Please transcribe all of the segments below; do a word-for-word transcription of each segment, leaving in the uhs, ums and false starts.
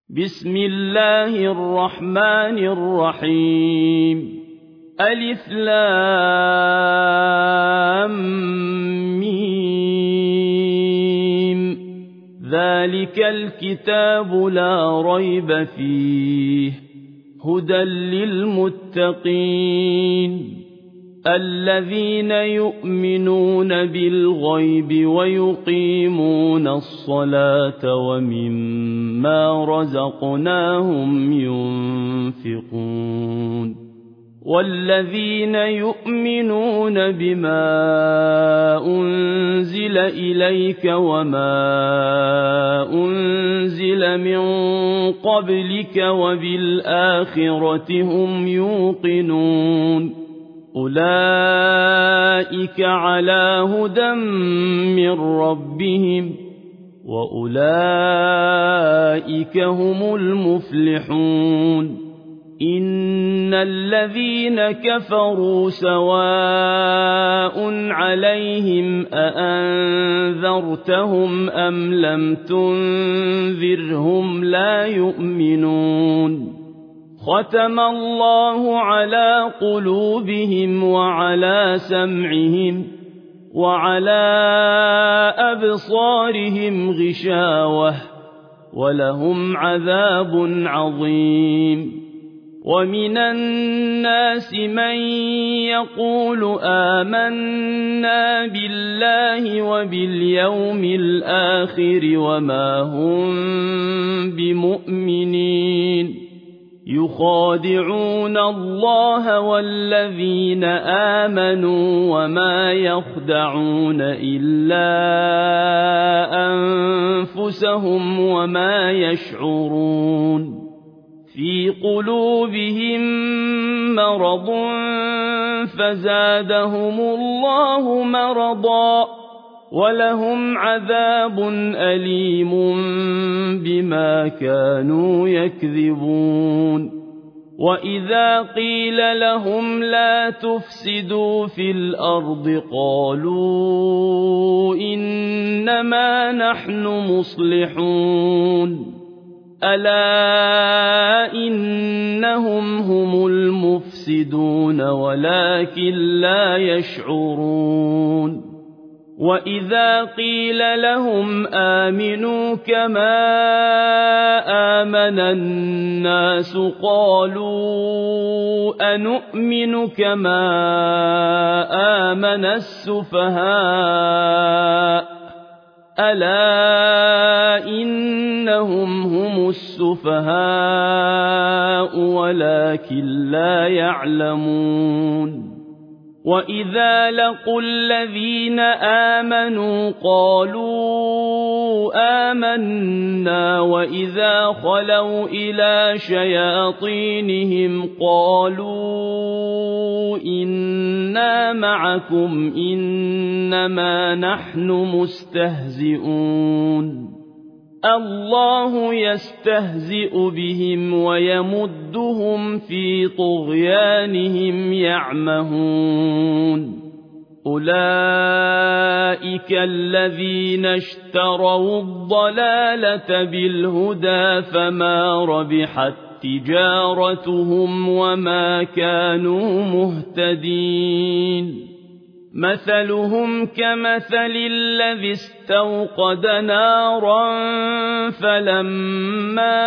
بسم الله الرحمن الرحيم ألف لام ميم ذلك الكتاب لا ريب فيه هدى للمتقين الذين يؤمنون بالغيب ويقيمون الصلاة ومما رزقناهم ينفقون والذين يؤمنون بما أنزل إليك وما أنزل من قبلك وبالآخرة هم يوقنون أولئك على هدى من ربهم وأولئك هم المفلحون إن الذين كفروا سواء عليهم أأنذرتهم أم لم تنذرهم لا يؤمنون ختم الله على قلوبهم وعلى سمعهم وعلى أبصارهم غشاوة ولهم عذاب عظيم ومن الناس من يقول آمنا بالله وباليوم الآخر وما هم بمؤمنين يخادعون الله والذين آمنوا وما يخدعون إلا أنفسهم وما يشعرون في قلوبهم مرض فزادهم الله مرضا ولهم عذاب أليم بما كانوا يكذبون وإذا قيل لهم لا تفسدوا في الأرض قالوا إنما نحن مصلحون ألا إنهم هم المفسدون ولكن لا يشعرون وإذا قيل لهم آمنوا كما آمن الناس قالوا أنؤمن كما آمن السفهاء ألا إنهم هم السفهاء ولكن لا يعلمون وإذا لقوا الذين آمنوا قالوا آمنا وإذا خلوا إلى شياطينهم قالوا إنا معكم إنما نحن مستهزئون الله يستهزئ بهم ويمدهم في طغيانهم يعمهون أولئك الذين اشتروا الضلالة بالهدى فما ربحت تجارتهم وما كانوا مهتدين مثلهم كمثل الذي استوقد نارا فلما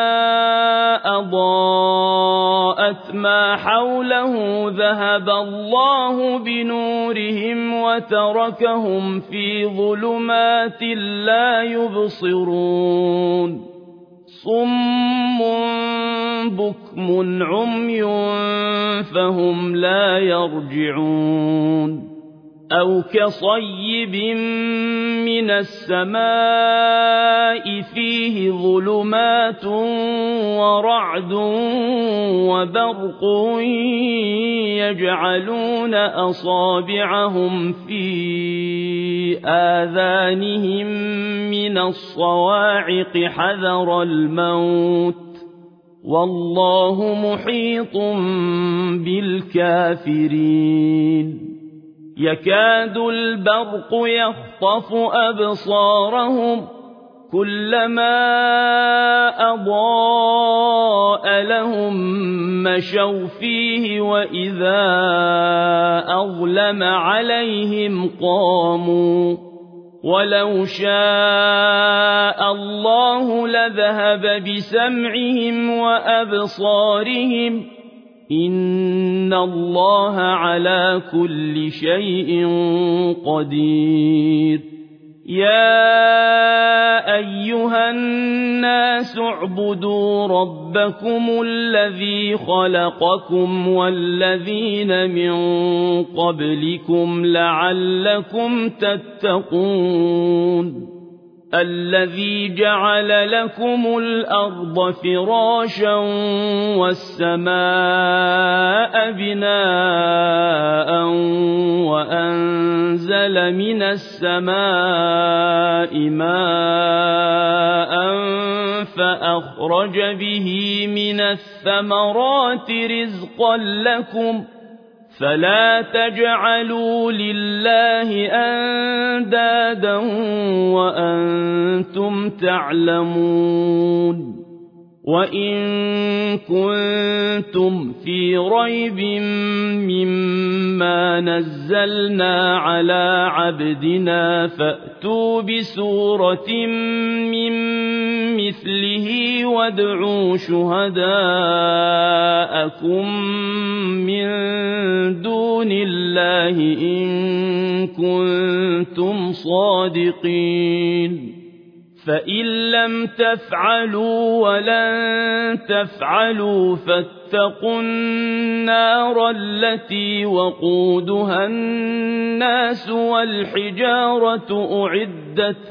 أضاءت ما حوله ذهب الله بنورهم وتركهم في ظلمات لا يبصرون صم بكم عمي فهم لا يرجعون أو كصيب من السماء فيه ظلمات ورعد وبرق يجعلون أصابعهم في آذانهم من الصواعق حذر الموت والله محيط بالكافرين يكاد البرق يخطف أبصارهم كلما أضاء لهم مشوا فيه وإذا أظلم عليهم قاموا ولو شاء الله لذهب بسمعهم وأبصارهم إن الله على كل شيء قدير يا أيها الناس اعبدوا ربكم الذي خلقكم والذين من قبلكم لعلكم تتقون الذي جعل لكم الأرض فراشا والسماء بناء وأنزل من السماء ماء فأخرج به من الثمرات رزقا لكم فلا تجعلوا لله أندادا وأنتم تعلمون وإن كنتم في ريب مما نزلنا على عبدنا فأتوا بسورة من مثله وادعوا شهداءكم من دون الله إن كنتم صادقين فإن لم تفعلوا ولن تفعلوا فاتقوا النار التي وقودها الناس والحجارة أعدت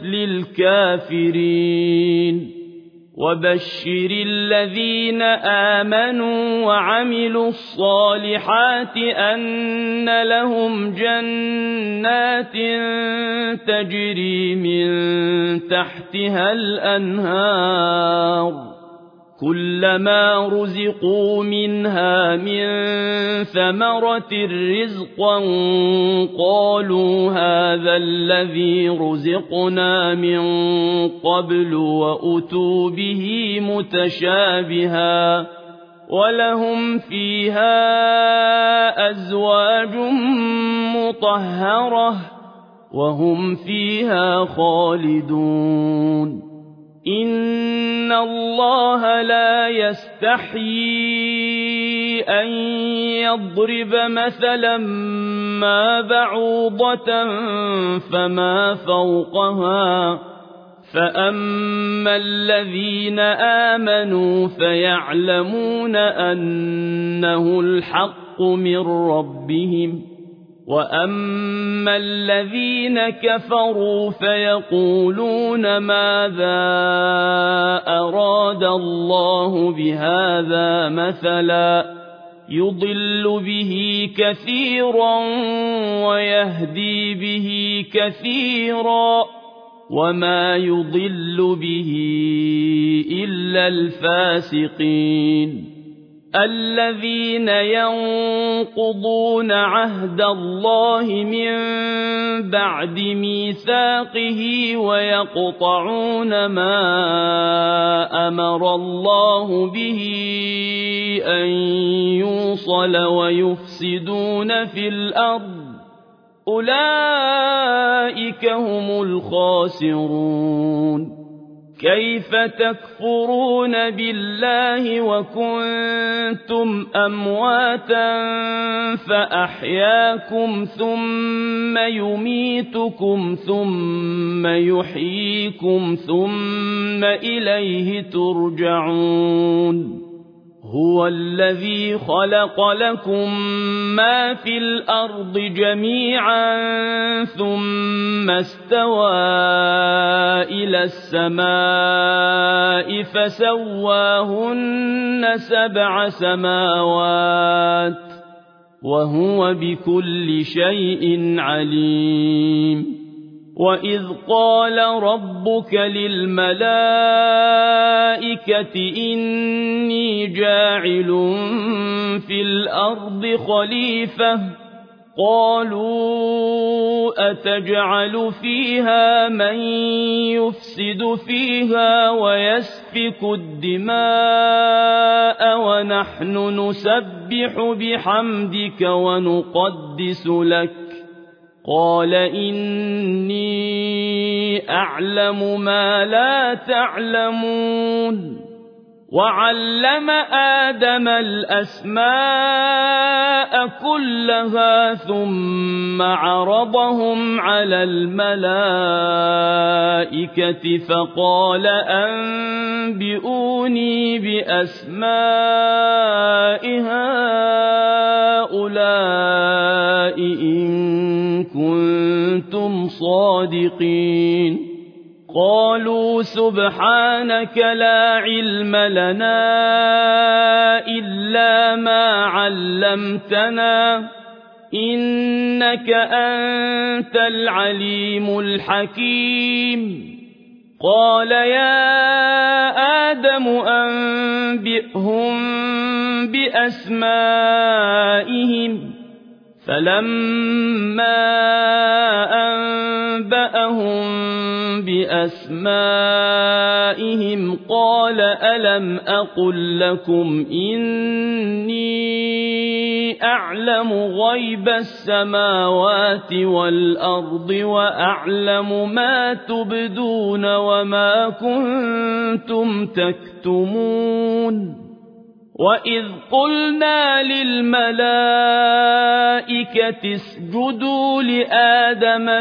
للكافرين وبشر الذين آمنوا وعملوا الصالحات أن لهم جنات تجري من تحتها الأنهار كلما رزقوا منها من ثمرة رزقا قالوا هذا الذي رزقنا من قبل وأتوا به متشابها ولهم فيها أزواج مطهرة وهم فيها خالدون إن الله لا يستحيي أن يضرب مثلا ما بعوضة فما فوقها فأما الذين آمنوا فيعلمون أنه الحق من ربهم وأما الذين كفروا فيقولون ماذا أراد الله بهذا مثلا يضل به كثيرا ويهدي به كثيرا وما يضل به إلا الفاسقين الذين ينقضون عهد الله من بعد ميثاقه ويقطعون ما أمر الله به أن يوصل ويفسدون في الأرض أولئك هم الخاسرون كيف تكفرون بالله وكنتم أمواتا فأحياكم ثم يميتكم ثم يحييكم ثم إليه ترجعون هو الذي خلق لكم ما في الأرض جميعا ثم استوى إلى السماء فسواهن سبع سماوات وهو بكل شيء عليم وإذ قال ربك للملائكة إني جاعل في الأرض خليفة قالوا أتجعل فيها من يفسد فيها ويسفك الدماء ونحن نسبح بحمدك ونقدس لك قال إني أعلم ما لا تعلمون وعلم آدم الأسماء كلها ثم عرضهم على الملائكة فقال أنبئوني بأسماء هؤلاء إن كنتم صادقين قالوا سبحانك لا علم لنا إلا ما علمتنا إنك أنت العليم الحكيم قال يا آدم أنبئهم بأسمائهم فلما أنبأهم بأسمائهم قال ألم أقل لكم إني أعلم غيب السماوات والأرض وأعلم ما تبدون وما كنتم تكتمون وإذ قلنا للملائكة اسجدوا لآدم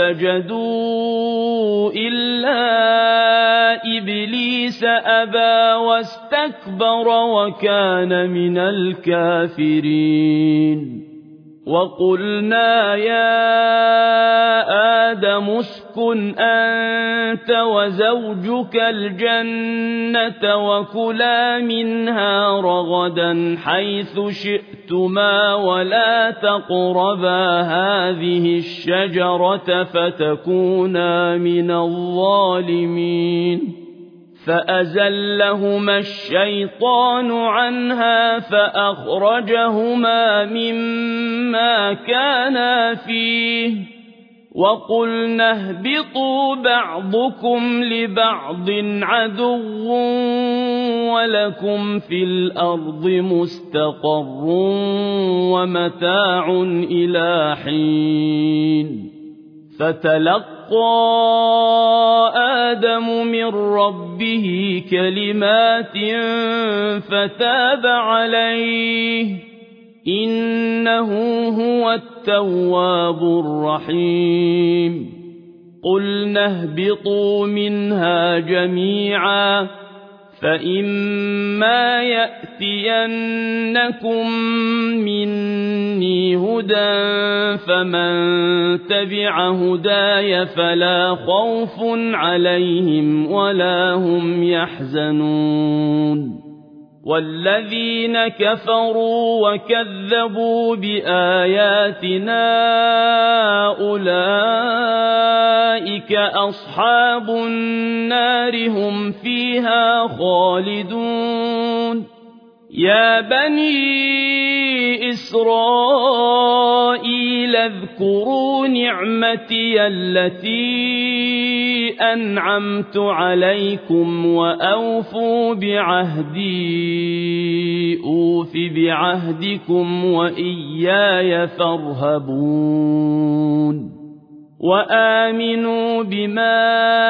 فسجدوا إلا إبليس أبى واستكبر وكان من الكافرين وقلنا يا آدم اسكن أنت وزوجك الجنة وكلا منها رغدا حيث شئتما ولا تقربا هذه الشجرة فتكونا من الظالمين فأزلهما الشيطان عنها فأخرجهما مما كانا فيه وقلنا اهبطوا بعضكم لبعض عدو ولكم في الأرض مستقر ومتاع إلى حين فتلقى آدم من ربه كلمات فتاب عليه إنه هو التواب الرحيم قلنا اهبطوا منها جميعا فإما يأتينكم مني هدى فمن تبع هداي فلا خوف عليهم ولا هم يحزنون والذين كفروا وكذبوا بآياتنا أولئك أصحاب النار هم فيها خالدون يا بني إسرائيل اذكروا نعمتي التي أنعمت عليكم وأوفوا بعهدي أوف بعهدكم وإياي فارهبون وآمنوا بما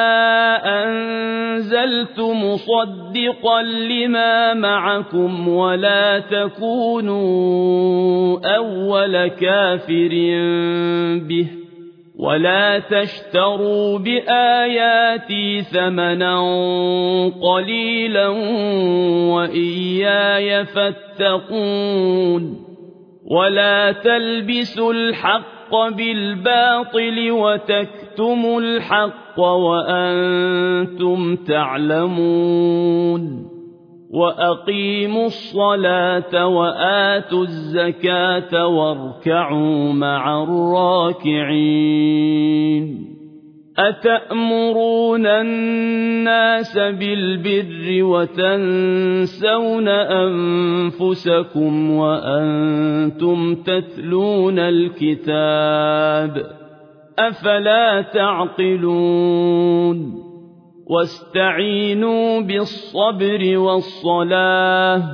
أنزلت مصدقا لما معكم ولا تكونوا أول كافر به ولا تشتروا بآياتي ثمنا قليلا وإياي فاتقون ولا تلبسوا الحق بالباطل وتكتموا الحق وأنتم تعلمون وأقيموا الصلاة وآتوا الزكاة واركعوا مع الراكعين أتأمرون الناس بالبر وتنسون أنفسكم وأنتم تتلون الكتاب أفلا تعقلون واستعينوا بالصبر والصلاة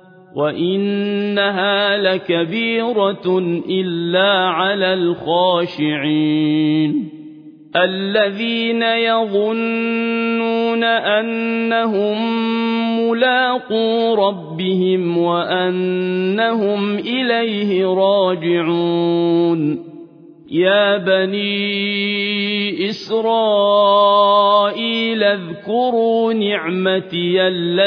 وإنها لكبيرة إلا على الخاشعين الذين يظنون أنهم ملاقو ربهم وأنهم إليه راجعون يا بني إسرائيل اذكروا نعمتي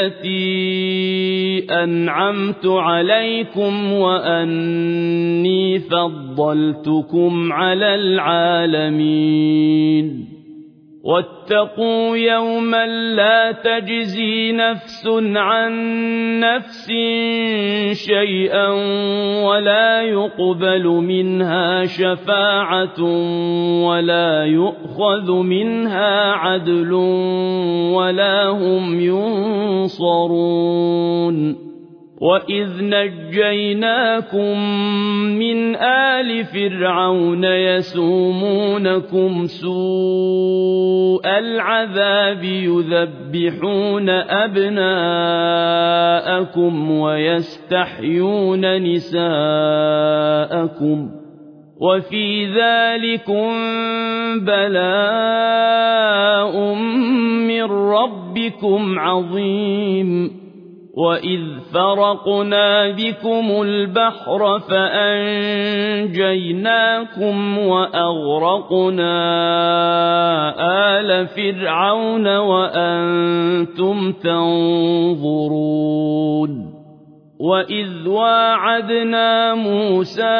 التي أنعمت عليكم وأني فضلتكم على العالمين واتقوا يوما لا تجزي نفس عن نفس شيئا ولا يقبل منها شفاعة ولا يؤخذ منها عدل ولا هم ينصرون وإذ نجيناكم من آل فرعون يسومونكم سوء العذاب يذبحون أبناءكم ويستحيون نساءكم وفي ذلكم بلاء من ربكم عظيم وإذ فرقنا بكم البحر فأنجيناكم وأغرقنا آل فرعون وأنتم تنظرون وإذ واعدنا موسى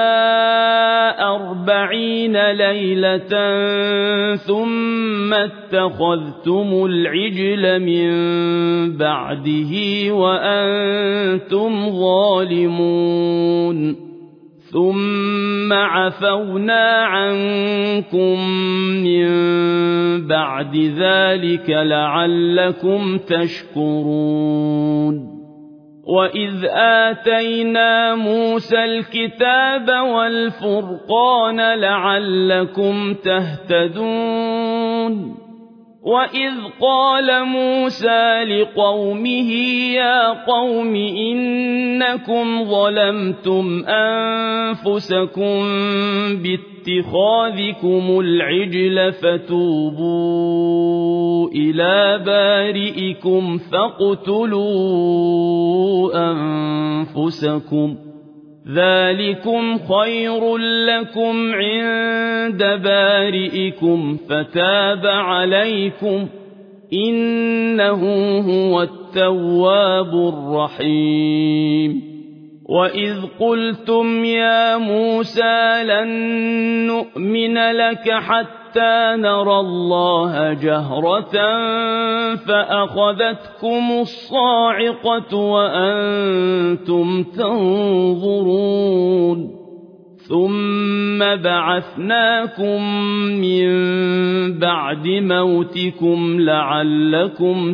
أربعين ليلة ثم اتخذتم العجل من بعده وأنتم ظالمون ثم عفونا عنكم من بعد ذلك لعلكم تشكرون وإذ آتينا موسى الكتاب والفرقان لعلكم تهتدون وإذ قال موسى لقومه يا قوم إنكم ظلمتم أنفسكم باتخاذكم العجل فتوبوا إلى بارئكم فاقتلوا أنفسكم ذلكم خير لكم عند بارئكم فتاب عليكم إنه هو التواب الرحيم وإذ قلتم يا موسى لن نؤمن لك حتى نرى الله جهرة فأخذتكم الصاعقة وأنتم تنظرون ثم بعثناكم من بعد موتكم لعلكم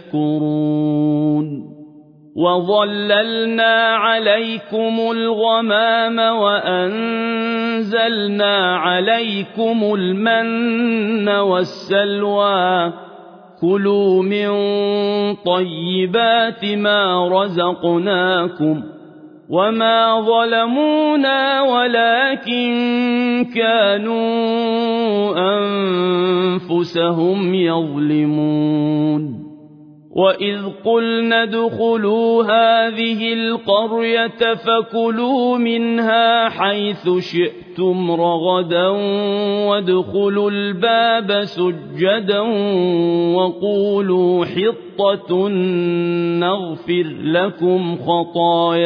تشكرون وظللنا عليكم الغمام وأنزلنا عليكم المن والسلوى كلوا من طيبات ما رزقناكم وما ظلمونا ولكن كانوا أنفسهم يظلمون وإذ قلنا ادخلوا هذه القرية فكلوا منها حيث شئتم رغدا وادخلوا الباب سجدا وقولوا حطة نغفر لكم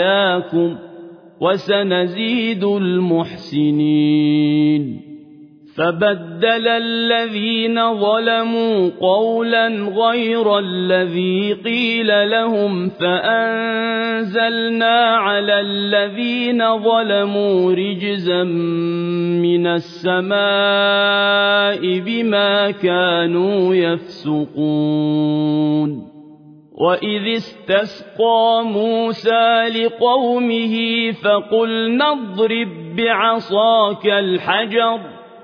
خطاياكم وسنزيد المحسنين فبدل الذين ظلموا قولا غير الذي قيل لهم فأنزلنا على الذين ظلموا رجزا من السماء بما كانوا يفسقون وإذ استسقى موسى لقومه فقلنا اضرب بعصاك الحجر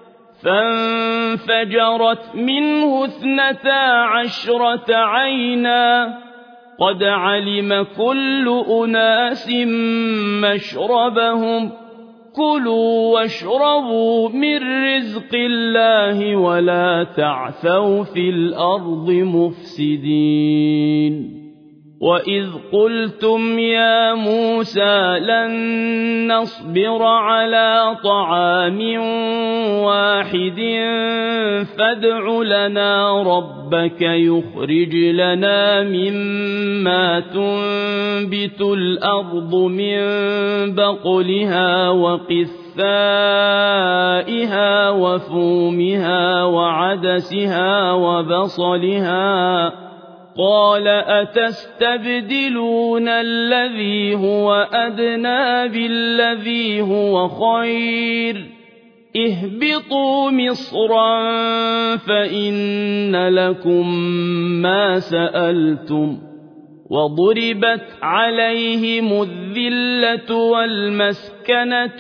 فانفجرت منه اثنتا عشرة عينا قد علم كل أناس مشربهم كلوا واشربوا من رزق الله ولا تعثوا في الأرض مفسدين وإذ قلتم يا موسى لن نصبر على طعام واحد فادع لنا ربك يخرج لنا مما تنبت الأرض من بقلها وقثائها وفومها وعدسها وبصلها قال أتستبدلون الذي هو أدنى بالذي هو خير اهبطوا مصرا فإن لكم ما سألتم وضربت عليهم الذلة والمسكنة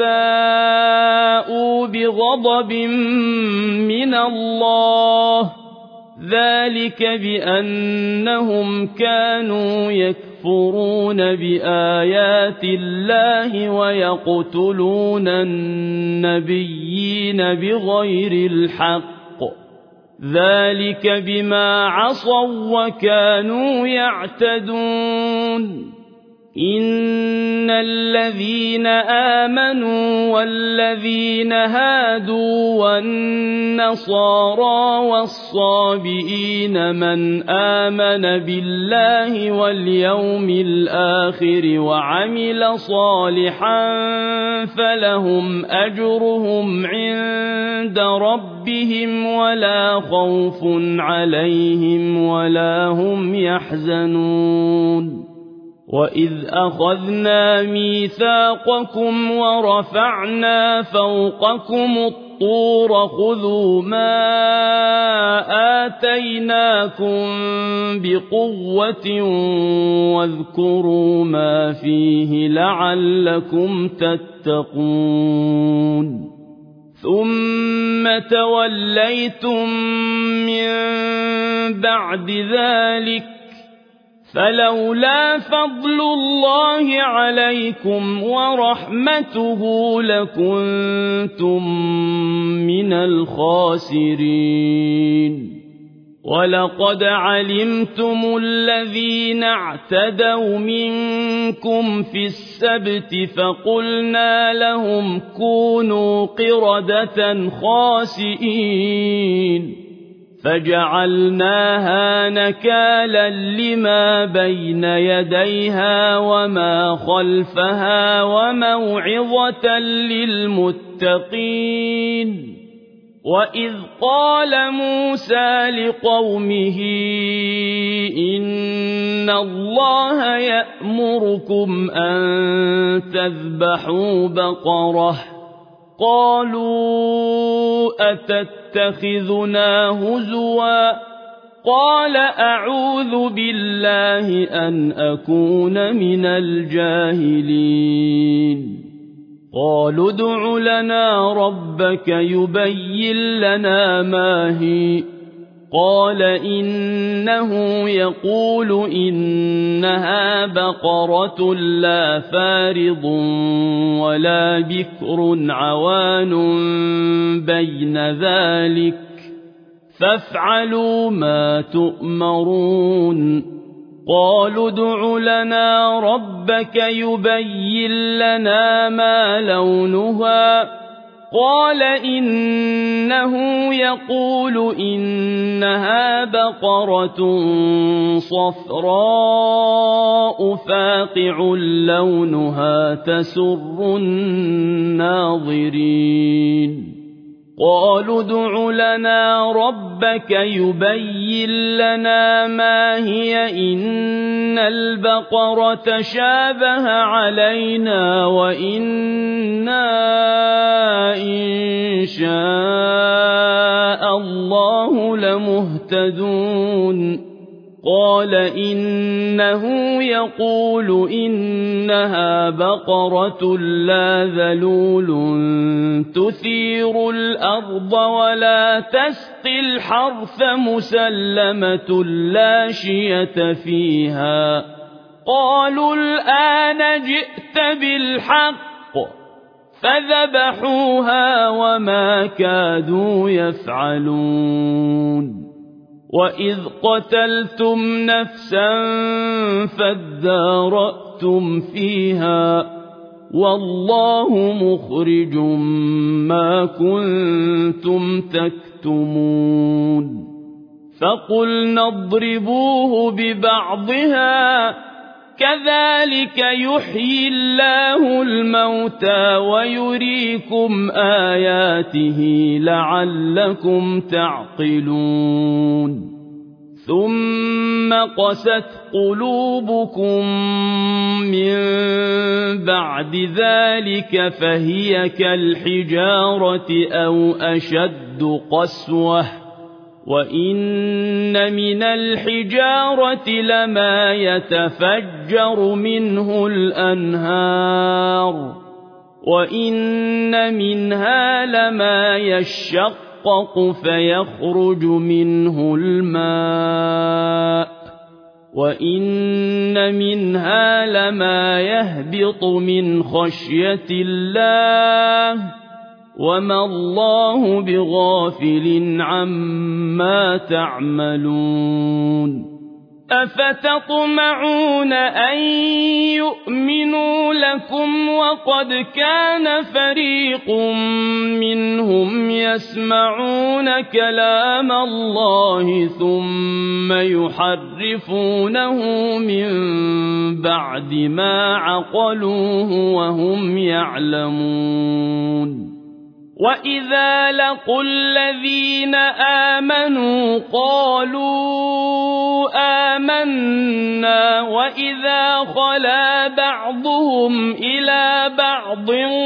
وباءوا بغضب من الله ذلك بأنهم كانوا يكفرون بآيات الله ويقتلون النبيين بغير الحق ذلك بما عصوا وكانوا يعتدون إن الذين آمنوا والذين هادوا والنصارى والصابئين من آمن بالله واليوم الآخر وعمل صالحا فلهم أجرهم عند ربهم ولا خوف عليهم ولا هم يحزنون وإذ أخذنا ميثاقكم ورفعنا فوقكم الطور خذوا ما آتيناكم بقوة واذكروا ما فيه لعلكم تتقون ثم توليتم من بعد ذلك فلولا فضل الله عليكم ورحمته لكنتم من الخاسرين ولقد علمتم الذين اعتدوا منكم في السبت فقلنا لهم كونوا قردة خاسئين فجعلناها نكالا لما بين يديها وما خلفها وموعظة للمتقين وإذ قال موسى لقومه إن الله يأمركم أن تذبحوا بقرة قالوا أتتخذنا هزوا قال أعوذ بالله أن أكون من الجاهلين قالوا ادع لنا ربك يبين لنا ما هي قال إنه يقول إنها بقرة لا فارض ولا بكر عوان بين ذلك فافعلوا ما تؤمرون قالوا ادع لنا ربك يبين لنا ما لونها قال إنه يقول إنها بقرة صفراء فاقع لونها تسر الناظرين قالوا ادع لنا ربك يبين لنا ما هي إن البقرة شابه علينا وإنا إن شاء الله لمهتدون قال إنه يقول إنها بقرة لا ذلول تثير الأرض ولا تسقي الحرث مسلمة لا شية فيها قالوا الآن جئت بالحق فذبحوها وما كادوا يفعلون وإذ قتلتم نفسا فادارأتم فيها والله مخرج ما كنتم تكتمون فقلنا اضربوه ببعضها كذلك يحيي الله الموتى ويريكم آياته لعلكم تعقلون ثم قست قلوبكم من بعد ذلك فهي كالحجارة أو أشد قسوة وإن من الحجارة لما يتفجر منه الأنهار وإن منها لما يشقق فيخرج منه الماء وإن منها لما يهبط من خشية الله وما الله بغافل عما تعملون أفتطمعون أن يؤمنوا لكم وقد كان فريق منهم يسمعون كلام الله ثم يحرفونه من بعد ما عقلوه وهم يعلمون وإذا لقوا الذين آمنوا قالوا آمنا وإذا خلا بعضهم إلى بعض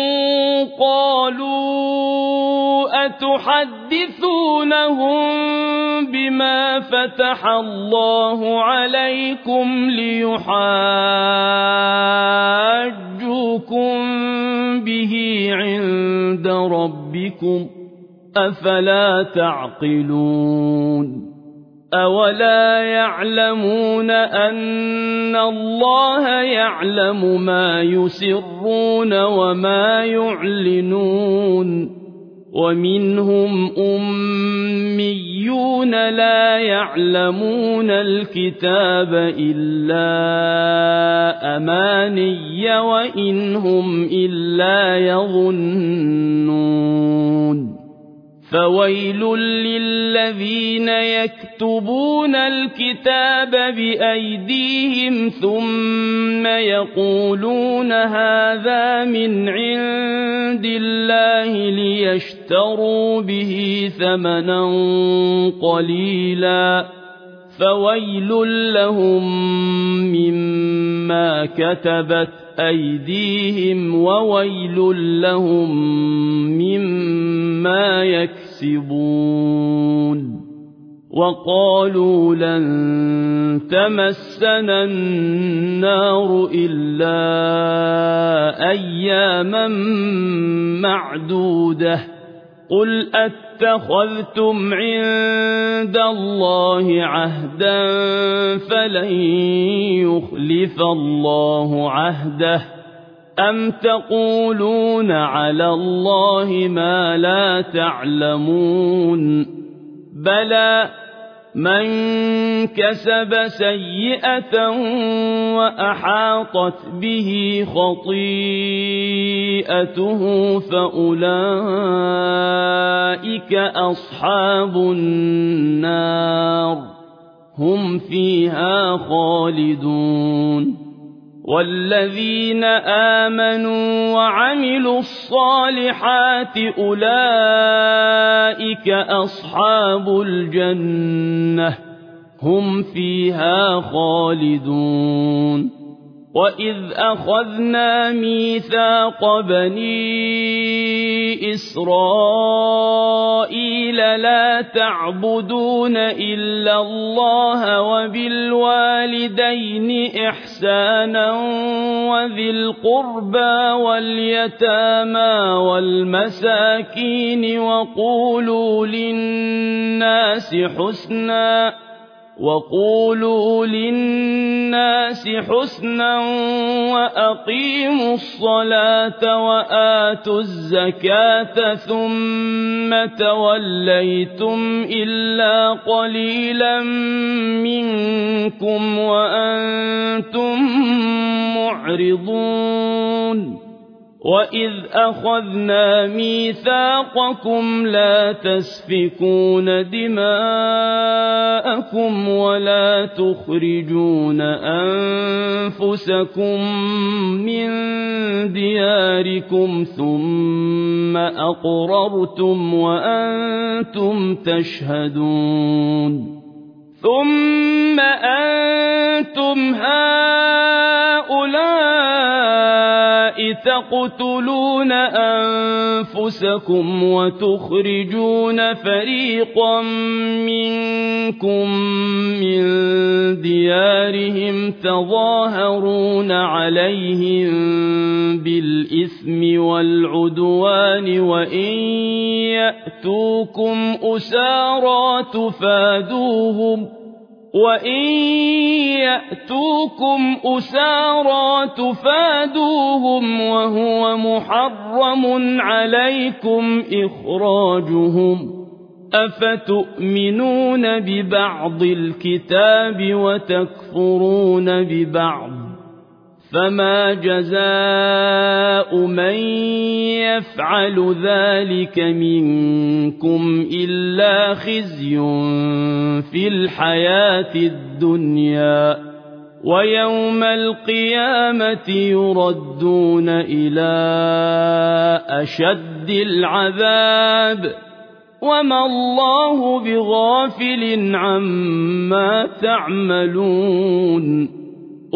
قالوا أتحدثونهم بما فتح الله عليكم ليحاجوكم به عند ربكم أفلا تعقلون أولا يعلمون أن الله يعلم ما يسرون وما يعلنون ومنهم أميون لا يعلمون الكتاب إلا أماني وإن هم إلا يظنون فويل للذين يكتبون الكتاب بأيديهم ثم يقولون هذا من عند الله ليشتروا به ثمنا قليلا فويل لهم مما كتبت أيديهم وويل لهم مما يكسبون وقالوا لن تمسنا النار إلا أياما معدودة قل أتخذتم عند الله عهدا فلن يخلف الله عهده أم تقولون على الله ما لا تعلمون بلى من كسب سيئة وأحاطت به خطيئته فأولئك أصحاب النار هم فيها خالدون والذين آمنوا وعملوا الصالحات أولئك أصحاب الجنة هم فيها خالدون وإذ أخذنا ميثاق بني إسرائيل لا تعبدون إلا الله وبالوالدين إحسانا وذي القربى واليتامى والمساكين وقولوا للناس حسنا وقولوا للناس حسنا وأقيموا الصلاة وآتوا الزكاة ثم توليتم إلا قليلا منكم وأنتم معرضون وإذ أخذنا ميثاقكم لا تسفكون دماءكم ولا تخرجون أنفسكم من دياركم ثم أقررتم وأنتم تشهدون ثم أنتم هؤلاء تقتلون أنفسكم وتخرجون فريقا منكم من ديارهم تظاهرون عليهم بالإثم والعدوان وإن يأتوكم أسارى تفادوهم وإن يأتوكم أسارى تفادوهم وهو محرم عليكم إخراجهم أفتؤمنون ببعض الكتاب وتكفرون ببعض فما جزاء من يفعل ذلك منكم إلا خزي في الحياة الدنيا ويوم القيامة يردون إلى أشد العذاب وما الله بغافل عما تعملون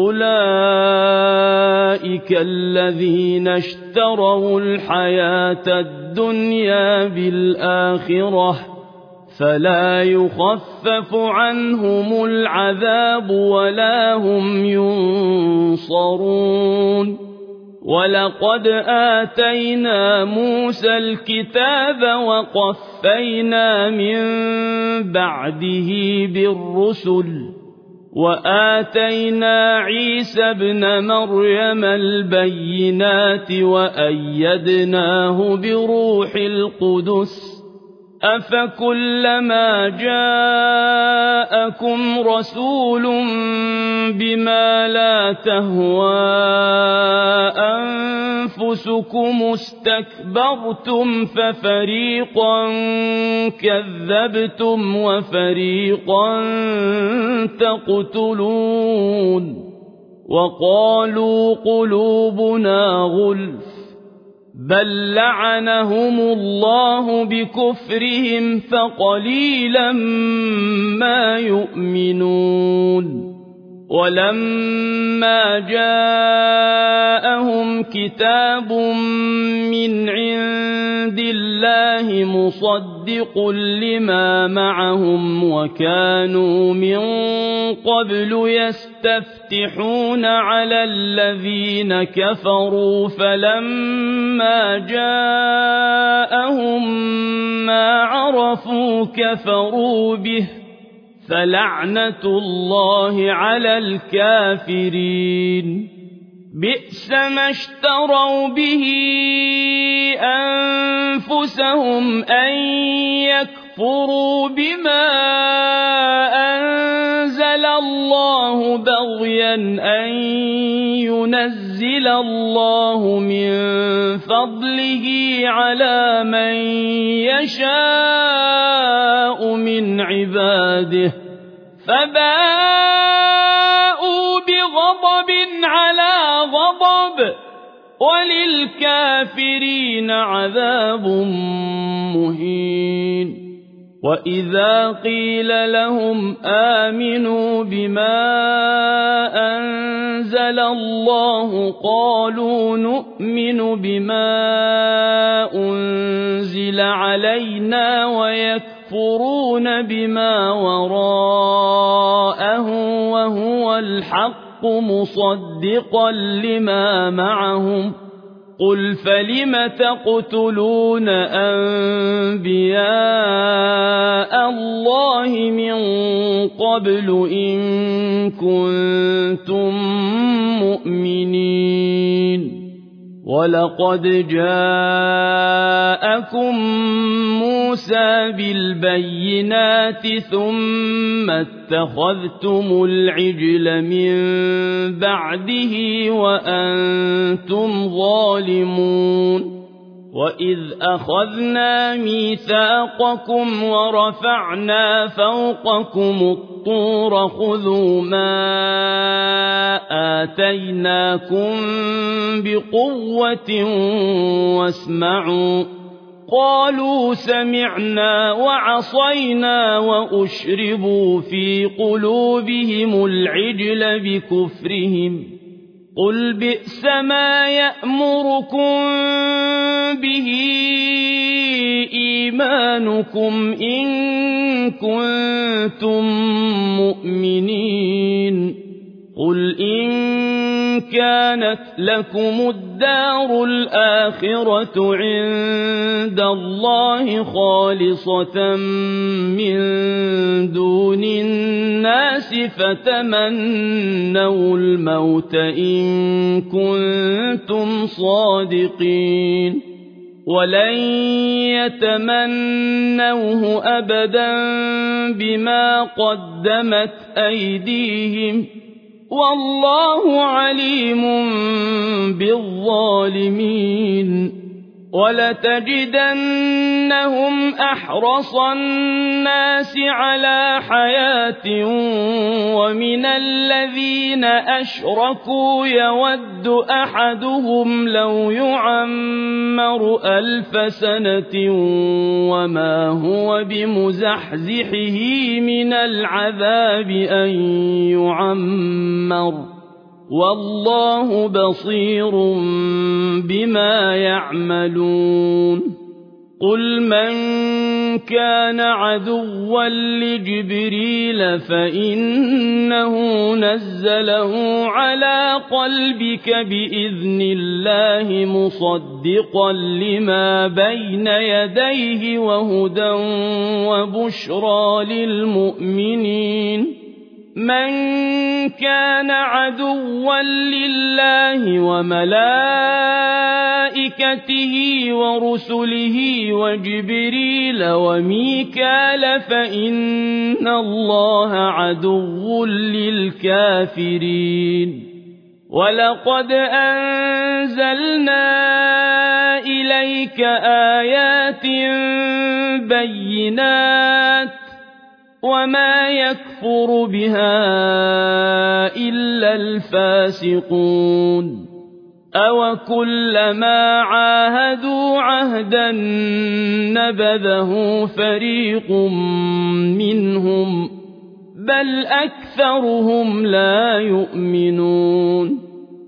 أولئك الذين اشتروا الحياة الدنيا بالآخرة فلا يخفف عنهم العذاب ولا هم ينصرون ولقد آتينا موسى الكتاب وقفينا من بعده بالرسل وآتينا عيسى ابن مريم البينات وأيدناه بروح القدس أفكلما جاءكم رسول بما لا تهوى أنفسكم استكبرتم ففريقا كذبتم وفريقا تقتلون وقالوا قلوبنا غلف بل لعنهم الله بكفرهم فقليلا ما يؤمنون ولما جاءهم كتاب من عند الله مصدق لما معهم وكانوا من قبل يستفتحون على الذين كفروا فلما جاءهم ما عرفوا كفروا به فلعنة الله على الكافرين بئس ما اشتروا به أنفسهم أن يكفروا بما أنزل الله بغيا أن ينزل الله من فضله على من يشاء من عباده فباءوا بغضب غضب على غضب وللكافرين عذاب مهين وإذا قيل لهم آمنوا بما أنزل الله قالوا نؤمن بما أنزل علينا ويكفرون بما وراءه وهو الحق مصدقا لما معهم قل فلم تقتلون أنبياء الله من قبل إن كنتم مؤمنين ولقد جاءكم موسى بالبينات ثم اتخذتم العجل من بعده وأنتم ظالمون وإذ أخذنا ميثاقكم ورفعنا فوقكم الطور خذوا ما آتيناكم بقوة واسمعوا قالوا سمعنا وعصينا وأشربوا في قلوبهم العجل بكفرهم قل بئس ما يأمركم به إيمانكم إن كنتم مؤمنين قل إن كانت لكم الدار الآخرة عند الله خالصة من دون الناس فتمنوا الموت إن كنتم صادقين ولن يتمنوه أبدا بما قدمت أيديهم والله عليم بالظالمين ولتجدنهم أحرص الناس على حياة ومن الذين أشركوا يود أحدهم لو يعمر ألف سنة وما هو بمزحزحه من العذاب أن يعمر والله بصير بما يعملون قل من كان عدوا لجبريل فإنه نزله على قلبك بإذن الله مصدقا لما بين يديه وهدى وبشرى للمؤمنين من كان عدوا لله وملائكته ورسله وجبريل وميكال فإن الله عدو للكافرين ولقد أنزلنا إليك آيات بينات وما يكفر بها إلا الفاسقون أو كلما عاهدوا عهدا نبذه فريق منهم بل أكثرهم لا يؤمنون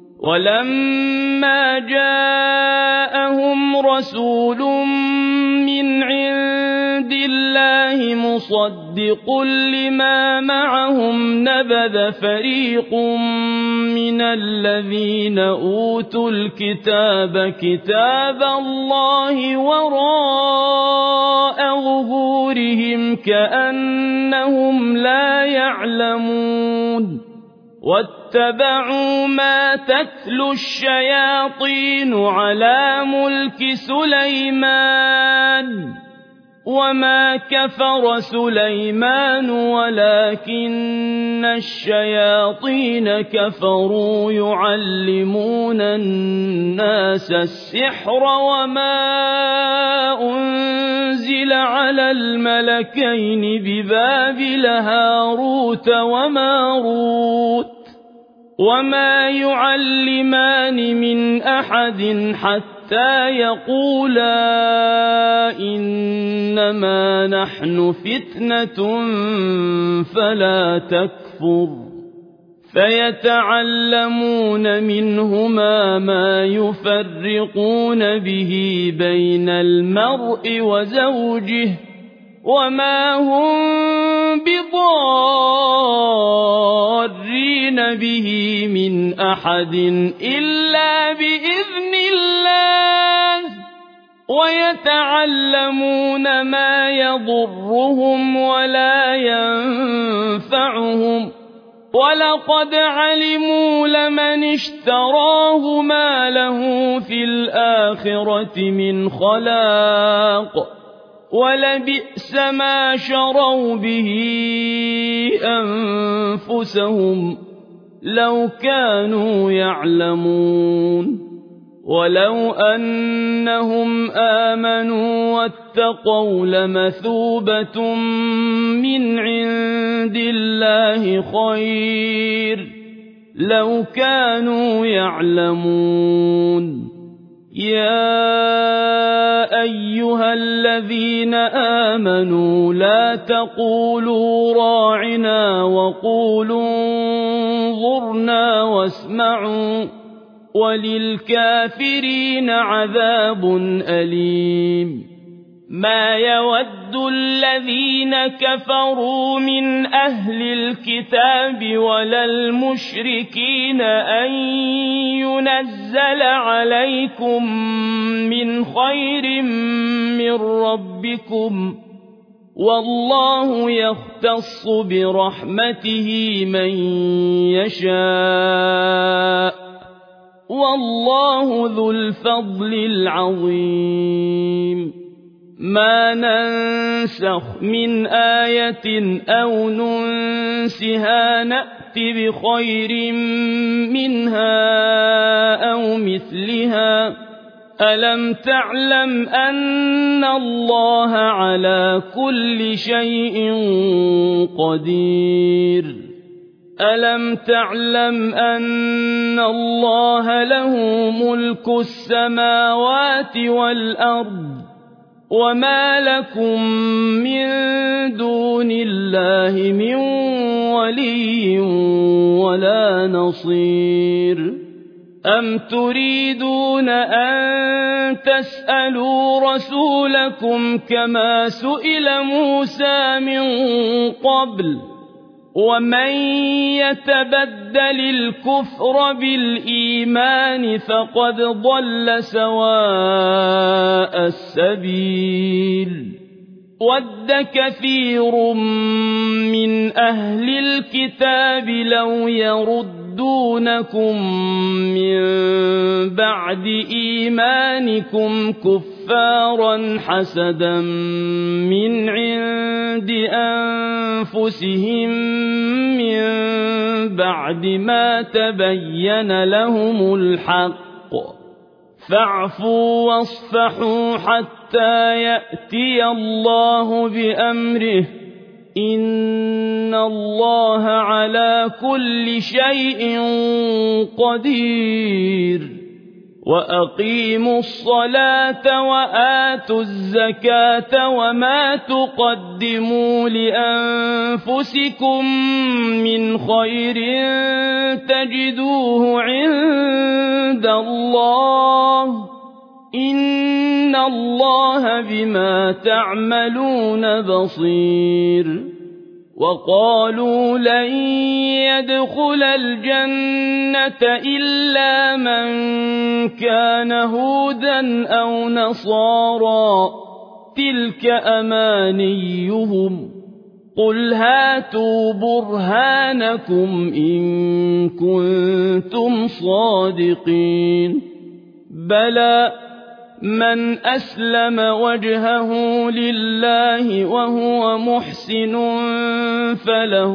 ولما جاءهم رسول من عند الله مصدق لما معهم نبذ فريق من الذين أوتوا الكتاب كتاب الله وراء ظهورهم كأنهم لا يعلمون واتبعوا ما تتلو الشياطين على ملك سليمان وما كفر سليمان ولكن الشياطين كفروا يعلمون الناس السحر وما أنزل على الملكين ببابل هاروت وماروت وما يعلمان من أحد حتى يقولا إنما نحن فتنة فلا تكفر فيتعلمون منهما ما يفرقون به بين المرء وزوجه وما هم بضارين به من أحد إلا بإذن الله ويتعلمون ما يضرهم ولا ينفعهم ولقد علموا لمن اشتراه ما له في الآخرة من خلاق ولبئس ما شروا به أنفسهم لو كانوا يعلمون ولو أنهم آمنوا واتقوا لمثوبة من عند الله خير لو كانوا يعلمون يا أيها الذين آمنوا لا تقولوا راعنا وقولوا انظرنا واسمعوا وللكافرين عذاب أليم ما يود الذين كفروا من أهل الكتاب ولا المشركين أن ينزل عليكم من خير من ربكم والله يختص برحمته من يشاء والله ذو الفضل العظيم ما ننسخ من آية أو ننسها نأت بخير منها أو مثلها ألم تعلم أن الله على كل شيء قدير ألم تعلم أن الله له ملك السماوات والأرض وما لكم من دون الله من ولي ولا نصير أم تريدون أن تسألوا رسولكم كما سئل موسى من قبل ومن يتبدل الكفر بالإيمان فقد ضل سواء السبيل ود كثير من أهل الكتاب لو يردونكم من بعد إيمانكم كفارا حسدا من عند أنفسهم من بعد ما تبين لهم الحق فاعفوا واصفحوا حتى يأتي الله بأمره إن الله على كل شيء قدير وأقيموا الصلاة وآتوا الزكاة وما تقدموا لأنفسكم من خير تجدوه عند الله إن الله بما تعملون بصير وقالوا لن يدخل الجنة إلا من كان هودا أو نصارى تلك أمانيهم قل هاتوا برهانكم إن كنتم صادقين بلى من أسلم وجهه لله وهو محسن فله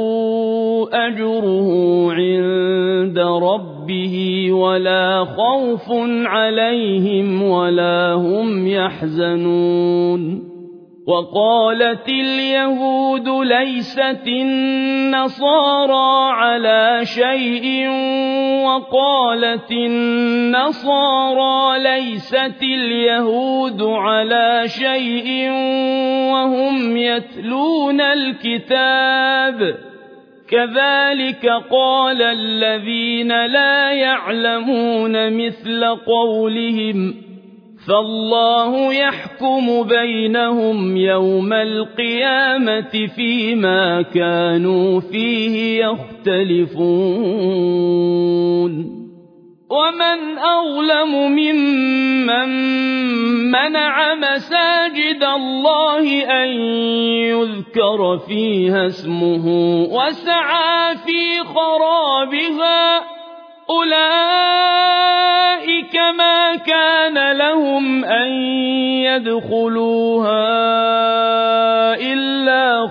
أجره عند ربه ولا خوف عليهم ولا هم يحزنون وقالت اليهود ليست النصارى على شيء وقالت النصارى ليست اليهود على شيء وهم يتلون الكتاب كذلك قال الذين لا يعلمون مثل قولهم فالله يحكم بينهم يوم القيامة فيما كانوا فيه يختلفون ومن أظلم ممن منع مساجد الله أن يذكر فيها اسمه وسعى في خرابها أولئك ما كان لهم أن يدخلوها إلا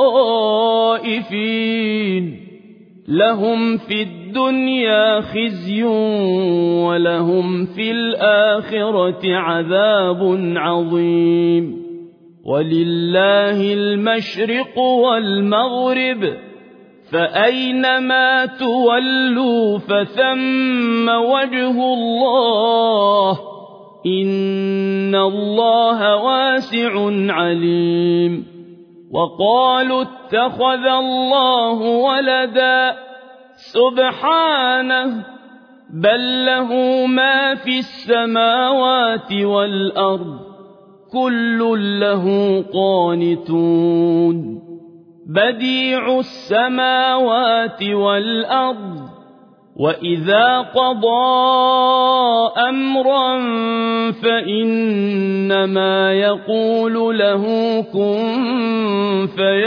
خائفين لهم في الدنيا خزي ولهم في الآخرة عذاب عظيم ولله المشرق والمغرب فأينما تولوا فثم وجه الله إن الله واسع عليم وقالوا اتخذ الله ولدا سبحانه بل له ما في السماوات والأرض كل له قانتون بديع السماوات والأرض وإذا قضى أمرا فإنما يقول له كن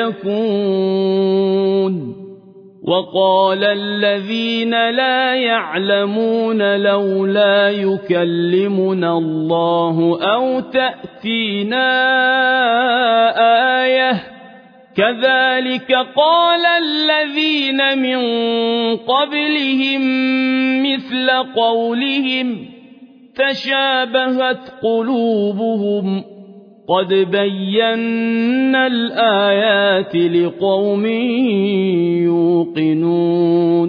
فيكون وقال الذين لا يعلمون لولا يكلمنا الله أو تأتينا آية كذلك قال الذين من قبلهم مثل قولهم تشابهت قلوبهم قد بينا الآيات لقوم يوقنون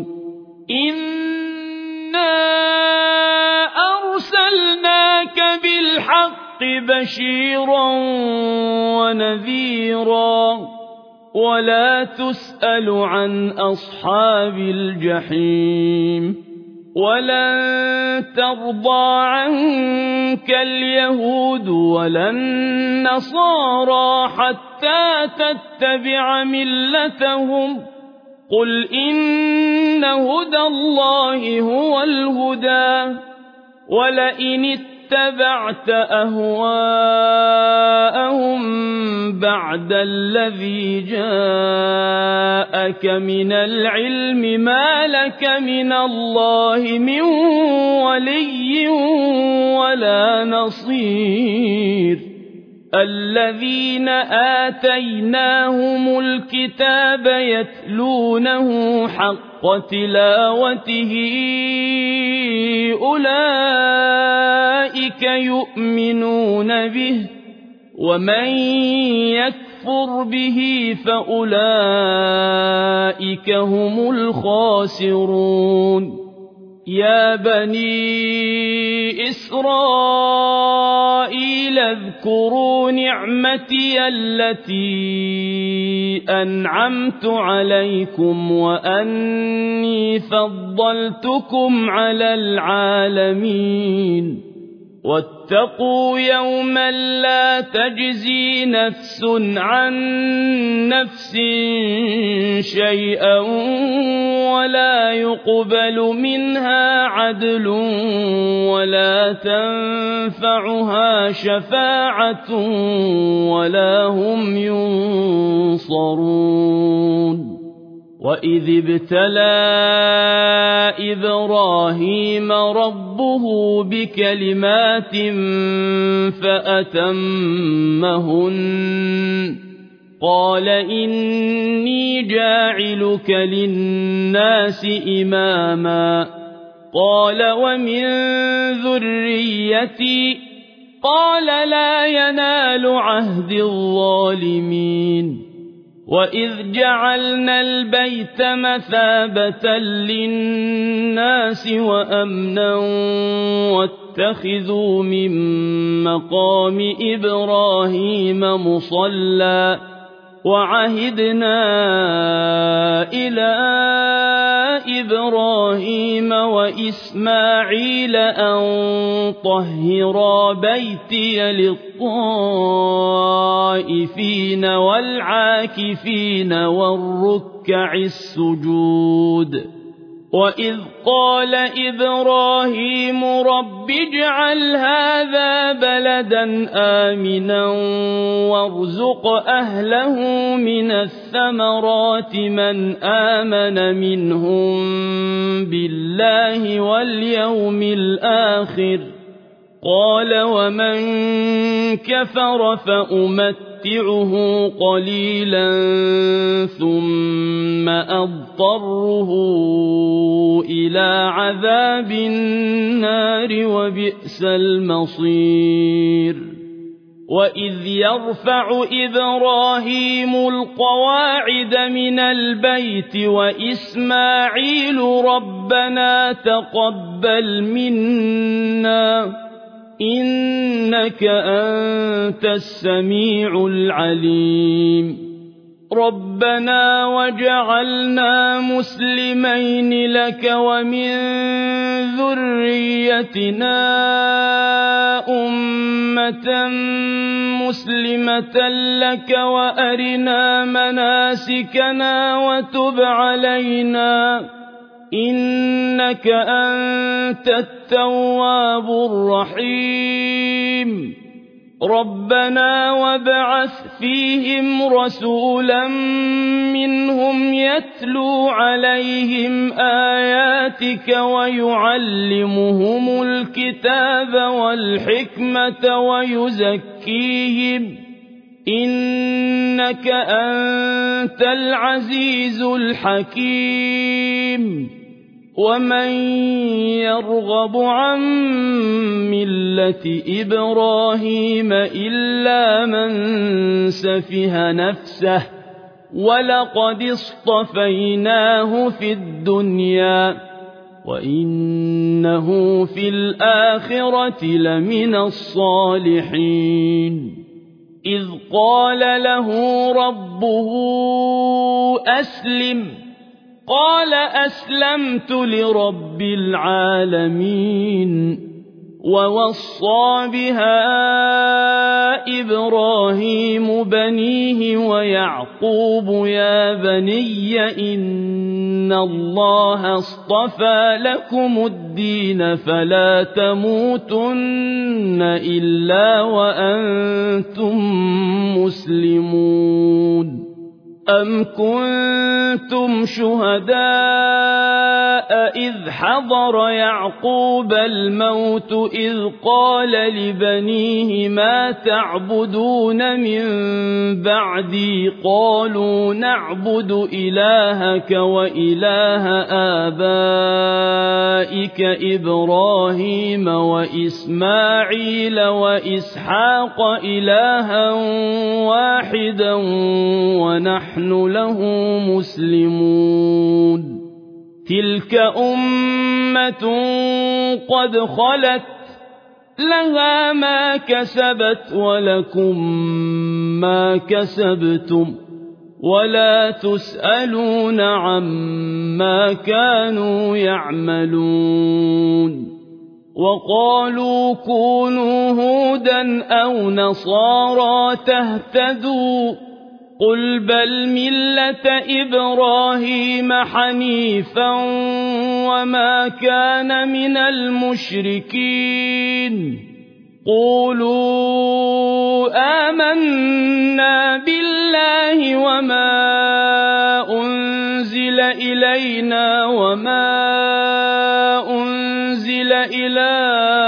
إنا أرسلناك بالحق بشيرا ونذيرا ولا تسأل عن أصحاب الجحيم ولن ترضى عنك اليهود ولا النصارى حتى تتبع ملتهم قل إن هدى الله هو الهدى ولئن اتبعت أهواءهم بعد الذي جاءك من العلم ما لك من الله من ولي ولا نصير الذين آتيناهم الكتاب يتلونه حق تلاوته أولئك يؤمنون به ومن يكفر به فأولئك هم الخاسرون يا بني إسرائيل اذكروا نعمتي التي أنعمت عليكم وأني فضلتكم على العالمين واتقوا يوما لا تجزي نفس عن نفس شيئا ولا يقبل منها عدل ولا تنفعها شفاعة ولا هم ينصرون وإذ ابتلى إبراهيم ربه بكلمات فأتمهن قال إني جاعلك للناس إماما قال ومن ذريتي قال لا ينال عهد الظالمين وإذ جعلنا البيت مثابة للناس وأمنا واتخذوا من مقام إبراهيم مصلى وعهدنا إلى إبراهيم وإسماعيل أن طهرا بيتي للطائفين والعاكفين والركع السجود وإذ قال إبراهيم رب اجعل هذا بلدا آمنا وارزق أهله من الثمرات من آمن منهم بالله واليوم الآخر قال ومن كفر فأمتعه قليلا ثم أضطره إلى عذاب النار وبئس المصير وإذ يرفع إبراهيم القواعد من البيت وإسماعيل ربنا تقبل منا إنك أنت السميع العليم ربنا وجعلنا مسلمين لك ومن ذريتنا أمة مسلمة لك وأرنا مناسكنا وتب علينا إنك أنت التواب الرحيم ربنا وابعث فيهم رسولا منهم يتلو عليهم آياتك ويعلمهم الكتاب والحكمة ويزكيهم إنك أنت العزيز الحكيم ومن يرغب عن ملة إبراهيم إلا من سفه نفسه ولقد اصطفيناه في الدنيا وإنه في الآخرة لمن الصالحين إذ قال له ربه أسلم قال أسلمت لرب العالمين ووصى بها إبراهيم بنيه ويعقوب يا بني إن الله اصطفى لكم الدين فلا تموتن إلا وأنتم مسلمون أم كنتم شهداء إذ حضر يعقوب الموت إذ قال لبنيه ما تعبدون من بعدي قالوا نعبد إلهك وإله آبائك إبراهيم وإسماعيل وإسحاق إلها واحدا ونحن نحن له مسلمون تلك أمة قد خلت لها ما كسبت ولكم ما كسبتم ولا تسألون عما كانوا يعملون وقالوا كونوا هودا أو نصارى تهتدوا قل بل ملة إبراهيم حنيفا وما كان من المشركين قولوا آمنا بالله وما أنزل إلينا وما أنزل إلى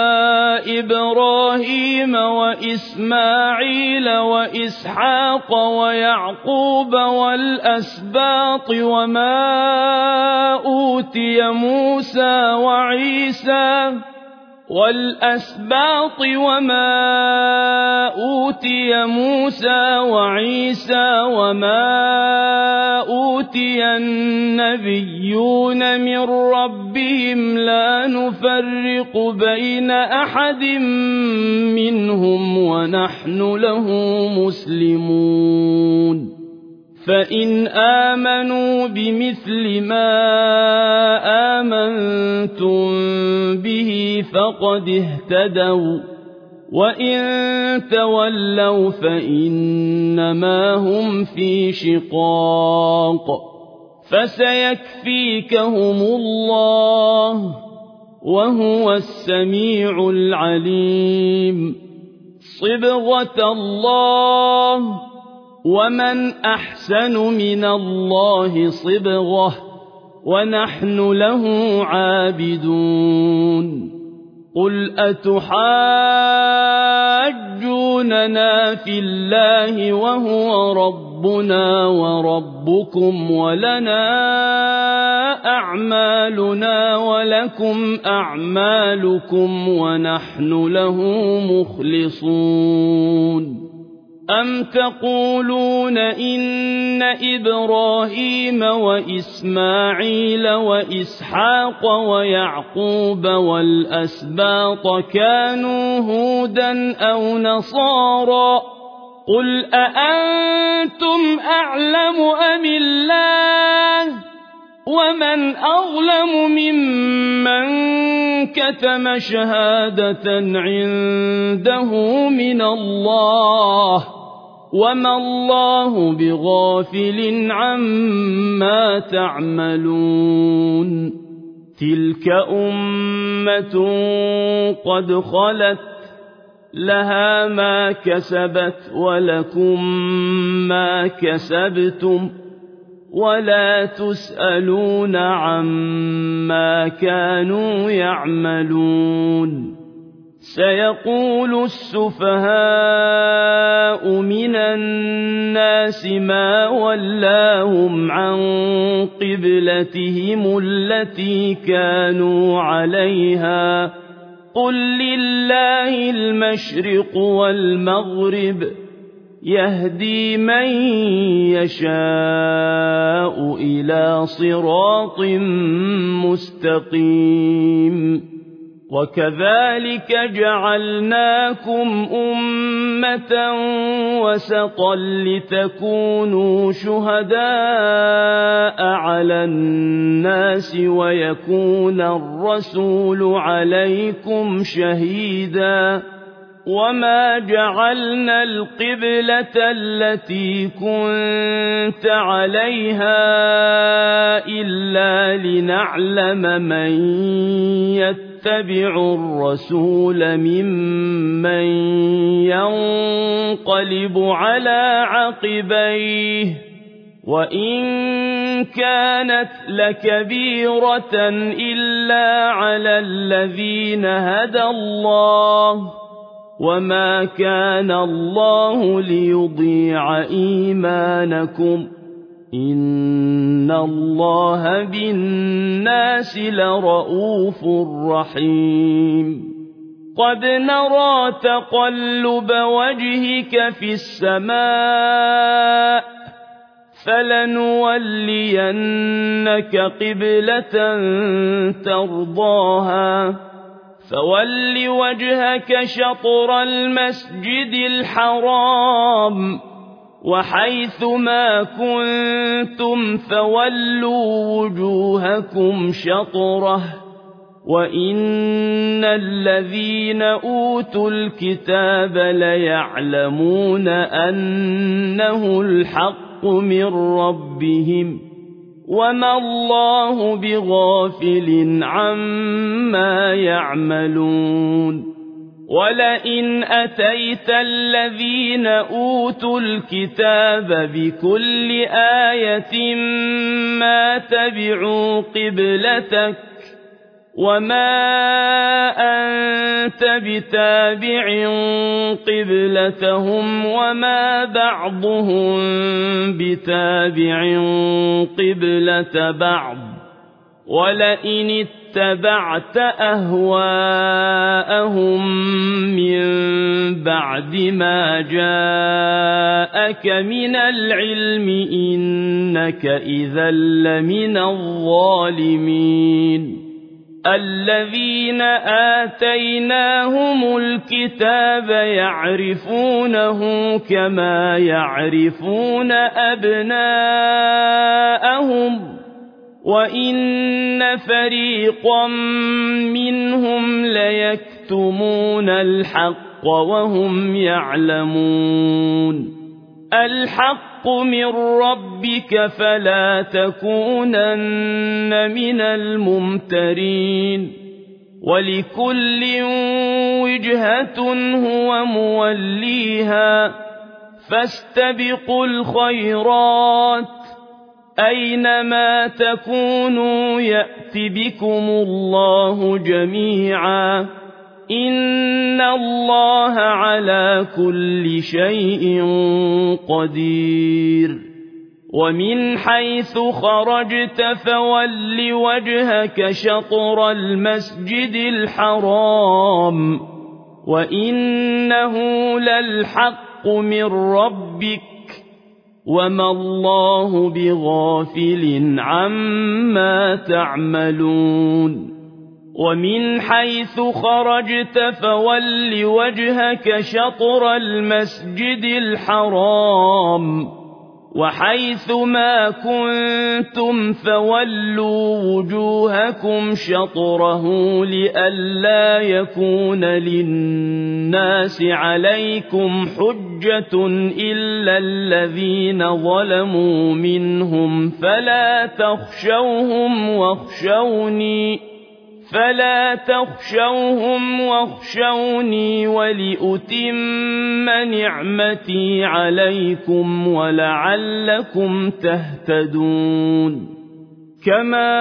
إبراهيم وإسماعيل وإسحاق ويعقوب والأسباط وما أوتي موسى وعيسى والأسباط وما أوتي موسى وعيسى وما أوتي النبيون من ربهم لا نفرق بين أحد منهم ونحن له مسلمون فإن آمنوا بمثل ما آمنتم به فقد اهتدوا وإن تولوا فإنما هم في شقاق فسيكفيكهم الله وهو السميع العليم صبغة الله ومن أحسن من الله صبغة ونحن له عابدون قل أتحاجوننا في الله وهو ربنا وربكم ولنا أعمالنا ولكم أعمالكم ونحن له مخلصون أم تقولون إن إبراهيم وإسماعيل وإسحاق ويعقوب والأسباط كانوا هودا أو نصارى قل أأنتم أعلم أم الله ومن أظلم ممن كتم شهادة عنده من الله وما الله بغافل عما تعملون تلك أمة قد خلت لها ما كسبت ولكم ما كسبتم ولا تسألون عما كانوا يعملون سيقول السفهاء من الناس ما ولاهم عن قبلتهم التي كانوا عليها قل لله المشرق والمغرب يهدي من يشاء إلى صراط مستقيم وكذلك جعلناكم أمة وسطا لتكونوا شهداء على الناس ويكون الرسول عليكم شهيدا وما جعلنا القبلة التي كنت عليها إلا لنعلم من يتبع الرسول ممن ينقلب على عقبيه وإن كانت لكبيرة إلا على الذين هدى الله وما كان الله ليضيع إيمانكم إن الله بالناس لرؤوف رحيم قد نرى تقلب وجهك في السماء فلنولينك قبلة ترضاها فول وجهك شطر المسجد الحرام وحيث ما كنتم فولوا وجوهكم شطره وإن الذين أوتوا الكتاب ليعلمون أنه الحق من ربهم وما الله بغافل عما يعملون ولئن أتيت الذين أوتوا الكتاب بكل آية ما تبعوا قبلتك وما أنت بتابع قبلتهم وما بعضهم بتابع قبلة بعض ولئن اتبعت أهواءهم أَهْوَاءَهُم مِّن بَعْدِ مَا جَاءَكَ مِنَ الْعِلْمِ إِنَّكَ إِذًا لَّمِنَ الظَّالِمِينَ الَّذِينَ آتَيْنَاهُمُ الْكِتَابَ يَعْرِفُونَهُ كَمَا يَعْرِفُونَ أَبْنَاءَهُمْ وَإِنَّ فَرِيقًا مِّنْهُمْ لَيَكْتُمُونَ الْحَقَّ وَهُمْ يَعْلَمُونَ الْحَقُّ مِنْ رَبِّكَ فَلَا تَكُونَنَّ مِنَ الْمُمْتَرِينَ وَلِكُلٍّ وِجْهَةٌ هُوَ مُوَلِّيهَا فَاسْتَبِقُوا الْخَيْرَاتِ أَيْنَمَا تَكُونُوا يَأْتِ بِكُمُ اللَّهُ جَمِيعًا إِنَّ اللَّهَ عَلَى كُلِّ شَيْءٍ قَدِيرٌ وَمِنْ حَيْثُ خَرَجْتَ فَوَلِّ وَجْهَكَ شَطْرَ الْمَسْجِدِ الْحَرَامِ وَإِنَّهُ لَلْحَقُّ مِنْ رَبِّكَ وَمَا اللَّهُ بِغَافِلٍ عَمَّا تَعْمَلُونَ وَمِنْ حَيْثُ خَرَجْتَ فَوَلِّ وَجْهَكَ شَطْرَ الْمَسْجِدِ الْحَرَامِ وَحَيْثُ مَا كُنتُمْ فَوَلُّوا وُجُوهَكُمْ شَطْرَهُ لِئَلَّا يَكُونَ لِلنَّاسِ عَلَيْكُمْ حُجَّةٌ إِلَّا الَّذِينَ ظَلَمُوا مِنْهُمْ فَلَا تَخْشَوْهُمْ وَاخْشَوْنِي فَلَا تَخْشَوْهُمْ وَاخْشَوْنِي وَلِأُتِمَّ نِعْمَتِي عَلَيْكُمْ وَلَعَلَّكُمْ تَهْتَدُونَ كَمَا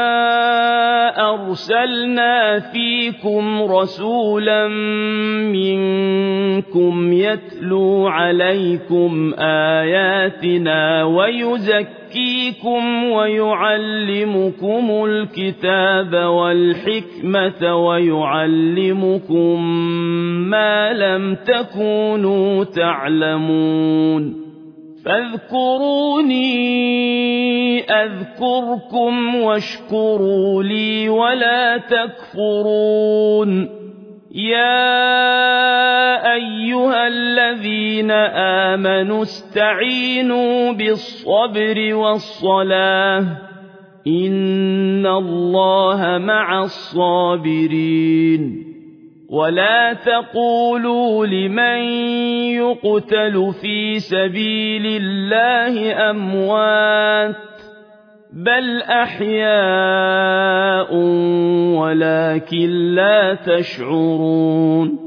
أَرْسَلْنَا فِيكُمْ رَسُولًا مِّنكُمْ يَتْلُو عَلَيْكُمْ آيَاتِنَا وَيُزَكِّيكُمْ وَيُعَلِّمُكُمُ الْكِتَابَ وَالْحِكْمَةَ وَيُعَلِّمُكُم مَّا لَمْ تَكُونُوا تَعْلَمُونَ فاذكروني أذكركم واشكروا لي ولا تكفرون يا أيها الذين آمنوا استعينوا بالصبر والصلاة إن الله مع الصابرين ولا تقولوا لمن يقتل في سبيل الله أموات بل أحياء ولكن لا تشعرون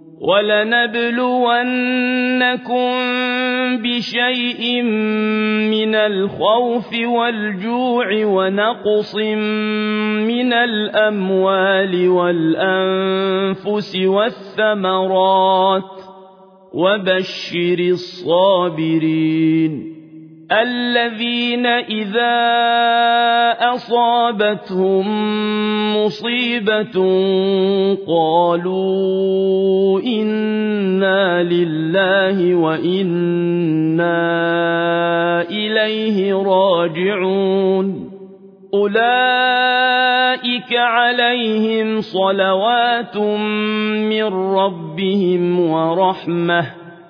ولنبلونكم بشيء من الخوف والجوع ونقص من الأموال والأنفس والثمرات وبشر الصابرين الذين إذا أصابتهم مصيبة قالوا إنا لله وإنا إليه راجعون أولئك عليهم صلوات من ربهم ورحمة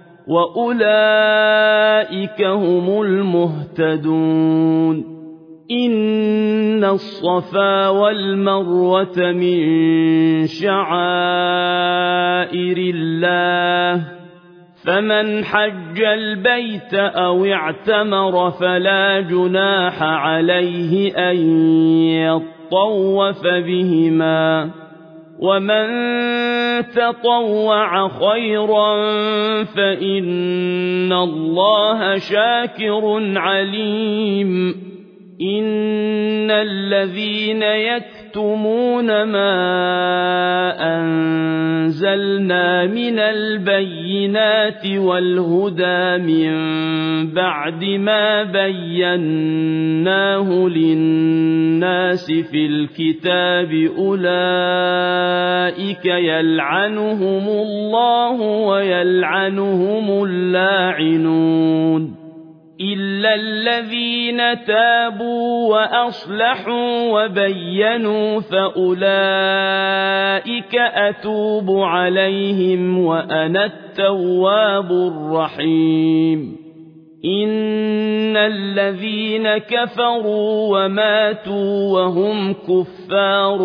وأولئك هم المهتدون إن الصفا والمروة من شعائر الله فمن حج البيت أو اعتمر فلا جناح عليه أن يطوف بهما ومن تطوع خيرا فإن الله شاكر عليم إن الذين يكتمون ما أنزل أنزلنا من البينات والهدى من بعد ما بيناه للناس في الكتاب أولئك يلعنهم الله ويلعنهم اللاعنون إلا الذين تابوا وأصلحوا وبينوا فأولئك أتوب عليهم وأنا التواب الرحيم إن الذين كفروا وماتوا وهم كفار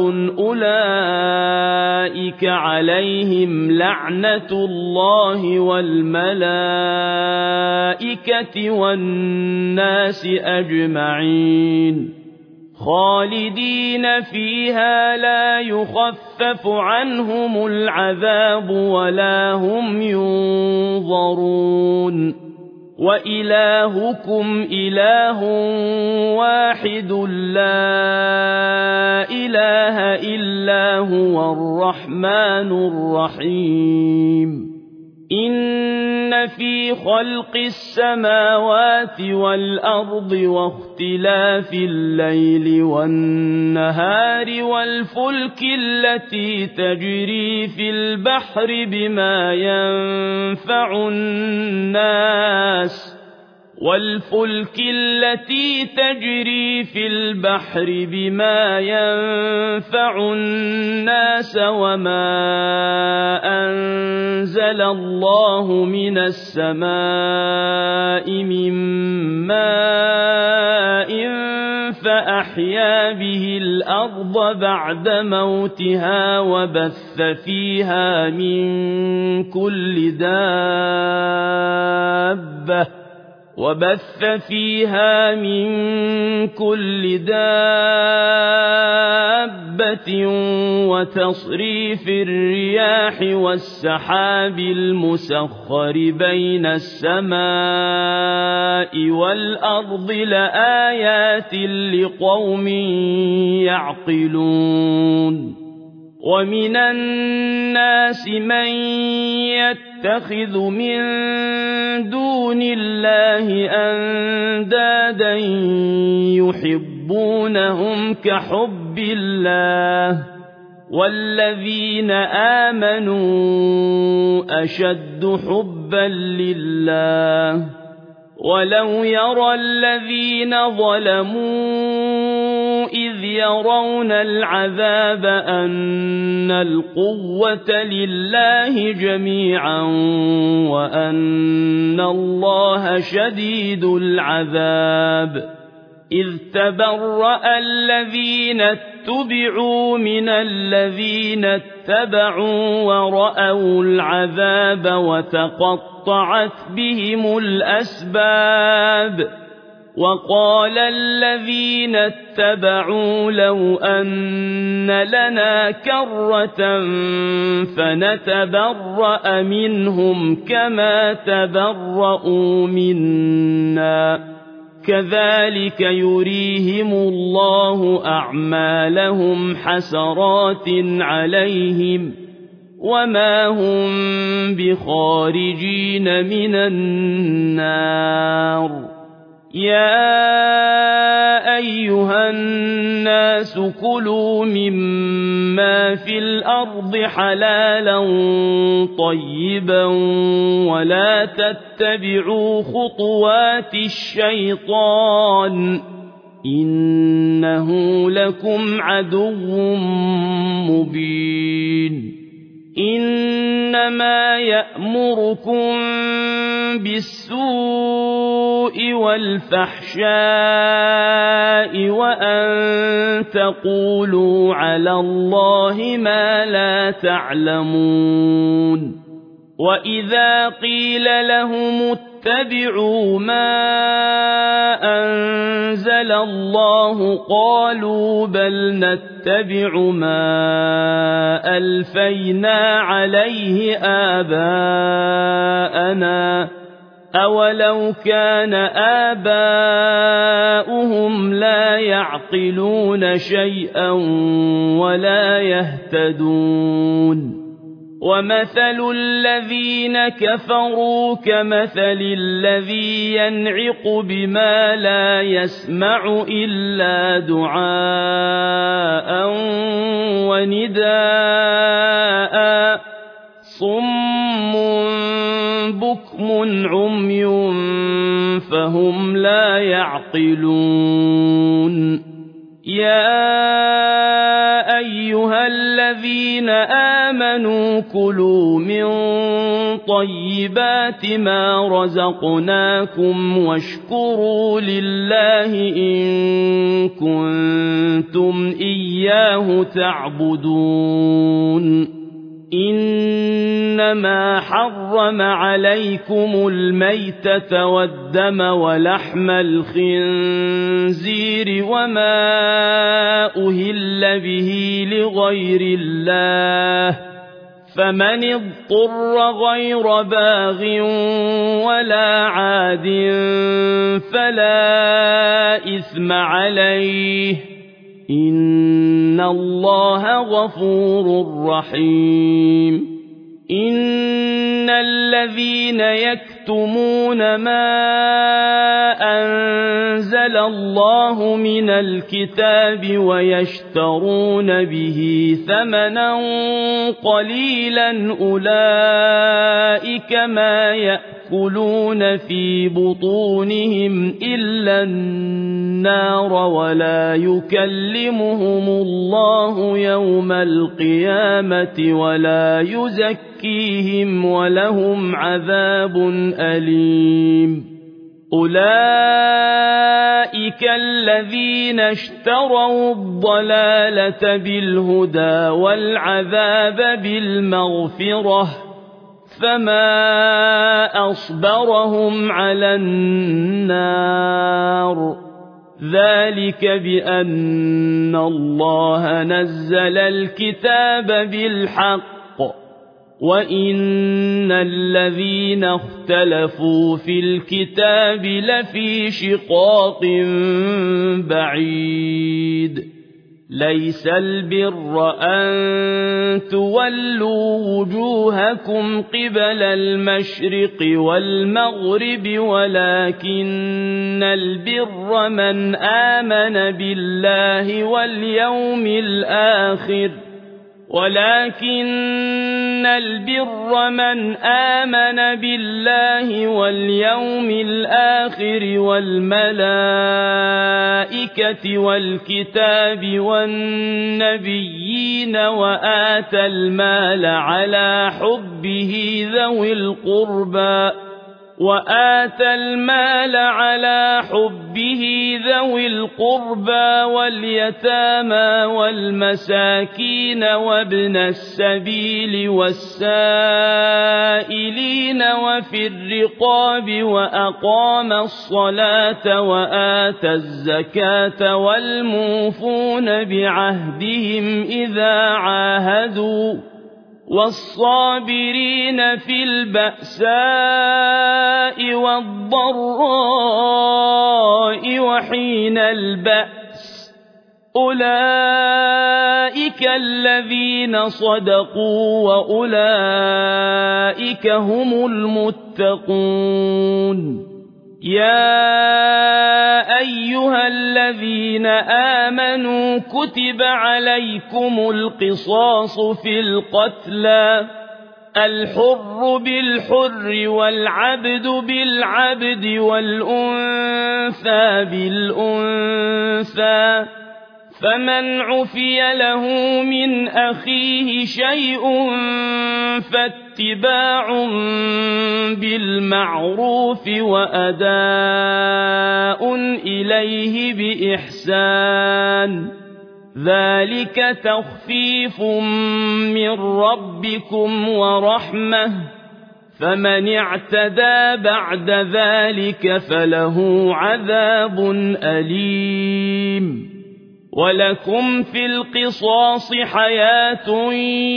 أولئك عليهم لعنة الله والملائكة والناس أجمعين خالدين فيها لا يخفف عنهم العذاب ولا هم ينظرون وإلهكم إله واحد لا إله إلا هو الرحمن الرحيم إن في خلق السماوات والأرض واختلاف الليل والنهار والفلك التي تجري في البحر بما ينفع الناس والفلك التي تجري في البحر بما ينفع الناس وما أنزل الله من السماء من ماء فأحيا به الأرض بعد موتها وبث فيها من كل دابة وبث فيها من كل دابة وتصريف الرياح والسحاب المسخر بين السماء والأرض لآيات لقوم يعقلون ومن الناس من يتخذ من دون الله أندادا يحبونهم كحب الله والذين آمنوا أشد حبا لله ولو يرى الذين ظلموا إذ يرون العذاب أن القوة لله جميعا وأن الله شديد العذاب إذ تبرأ الذين اتبعوا من الذين اتبعوا ورأوا العذاب وتقطعت بهم الأسباب وقال الذين اتبعوا لو أن لنا كرة فنتبرأ منهم كما تبرؤوا منا كذلك يريهم الله أعمالهم حسرات عليهم وما هم بخارجين من النار يا أيها الناس كلوا مما في الأرض حلالا طيبا ولا تتبعوا خطوات الشيطان إنه لكم عدو مبين إنما يأمركم بالسوء والفحشاء وأن تقولوا على الله ما لا تعلمون وإذا قيل لهم اتبعوا ما أنزل الله قالوا بل نتبع ما ألفينا عليه آباءنا أولو كان آباؤهم لا يعقلون شيئا ولا يهتدون ومثل الذين كفروا كمثل الذي ينعق بما لا يسمع إلا دعاء ونداء صم بكم عمي فهم لا يعقلون يا أيها الذين آمنوا كلوا من طيبات ما رزقناكم واشكروا لله إن كنتم إياه تعبدون إنما حرم عليكم الميتة والدم ولحم الخنزير وما أهل به لغير الله فمن اضطر غير باغ ولا عاد فلا إثم عليه إن الله غفور رحيم إن الذين يكتمون ما أنزل الله من الكتاب ويشترون به ثمنا قليلا أولئك ما يأكلون في بطونهم إلا النار ولا يكلمهم الله يوم القيامة ولا يزكيهم ولهم عذاب أليم أولئك الذين اشتروا الضلالة بالهدى والعذاب بالمغفرة فما أصبرهم على النار ذلك بأن الله نزل الكتاب بالحق وإن الذين اختلفوا في الكتاب لفي شقاق بعيد ليس البر أن تولوا وجوهكم قبل المشرق والمغرب ولكن البر من آمن بالله واليوم الآخر ولكن البر من آمن بالله واليوم الآخر والملائكة والكتاب والنبيين وآتى المال على حبه ذوي القربى وآتى المال على حبه ذوي القربى واليتامى والمساكين وابن السبيل والسائلين وفي الرقاب وأقام الصلاة وآتى الزكاة والموفون بعهدهم إذا عاهدوا والصابرين في البأساء والضراء وحين البأس أولئك الذين صدقوا وأولئك هم المتقون يا أيها الذين آمنوا كتب عليكم القصاص في القتلى الحر بالحر والعبد بالعبد والأنثى بالأنثى فمن عفي له من أخيه شيء فاتباع بالمعروف وأداء إليه بإحسان ذلك تخفيف من ربكم ورحمة فمن اعتدى بعد ذلك فله عذاب أليم ولكم في القصاص حياة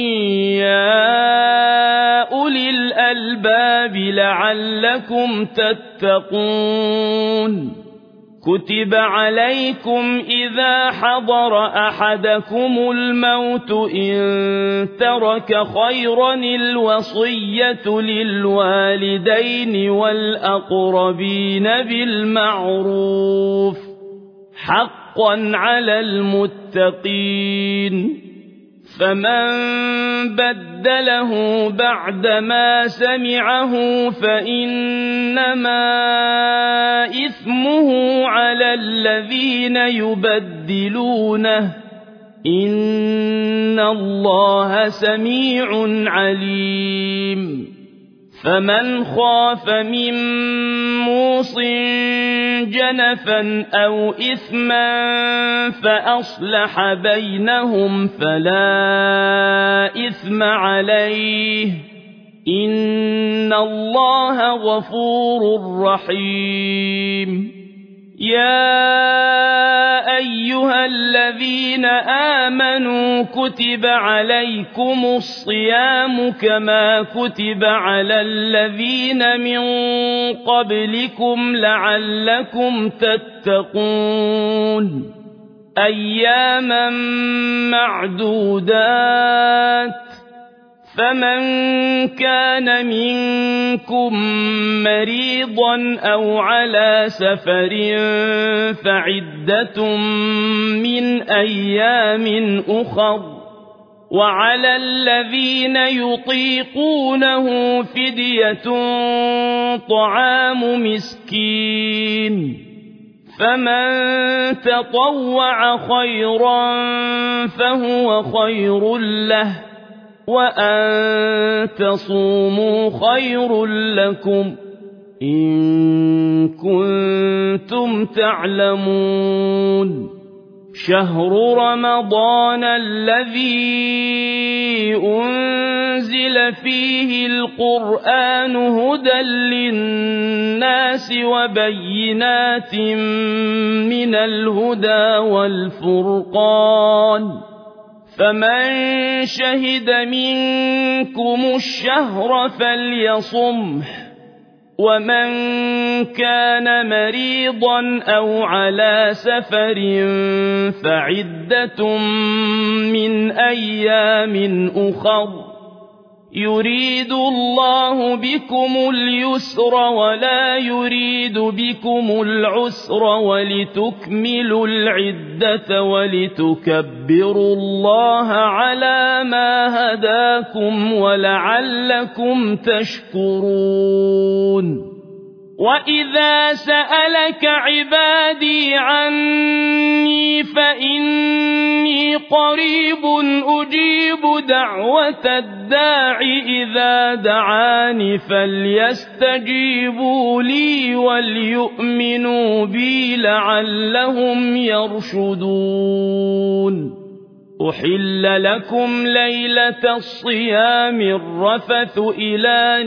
يا أولي الألباب لعلكم تتقون كتب عليكم إذا حضر أحدكم الموت إن ترك خيرا الوصية للوالدين والأقربين بالمعروف حقا على المتقين فمن بدله بعدما سمعه فإنما إثمه على الذين يبدلونه إن الله سميع عليم فمن خاف من موص جنفا أو إثما فأصلح بينهم فلا إثم عليه إن الله غفور رحيم يا أيها الذين آمنوا كتب عليكم الصيام كما كتب على الذين من قبلكم لعلكم تتقون أياما معدودات فمن كان منكم مريضا أو على سفر فعدة من أيام أخر وعلى الذين يطيقونه فدية طعام مسكين فمن تطوع خيرا فهو خير له وأن تصوموا خير لكم إن كنتم تعلمون شهر رمضان الذي أنزل فيه القرآن هدى للناس وبينات من الهدى والفرقان فمن شهد منكم الشهر فليصمه ومن كان مريضا أو على سفر فعدة من أيام أخر يريد الله بكم اليسر ولا يريد بكم العسر ولتكملوا العدة ولتكبروا الله على ما هداكم ولعلكم تشكرون وإذا سألك عبادي عني فإني قريب أجيب دعوة الداع إذا دعاني فليستجيبوا لي وليؤمنوا بي لعلهم يرشدون أحل لكم ليلة الصيام الرفث إلى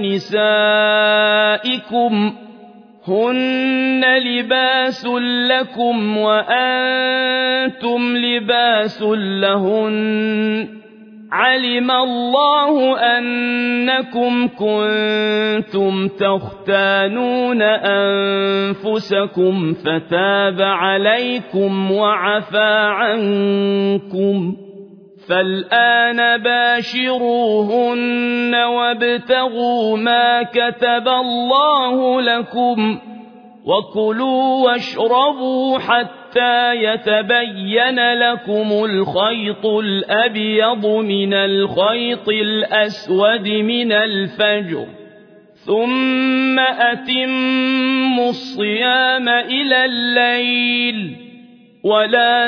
نسائكم هن لباس لكم وأنتم لباس لهن علم الله أنكم كنتم تختانون أنفسكم فتاب عليكم وعفى عنكم فالآن باشروهن وابتغوا ما كتب الله لكم وكلوا واشربوا حتى يتبين لكم الخيط الأبيض من الخيط الأسود من الفجر ثم أتموا الصيام إلى الليل ولا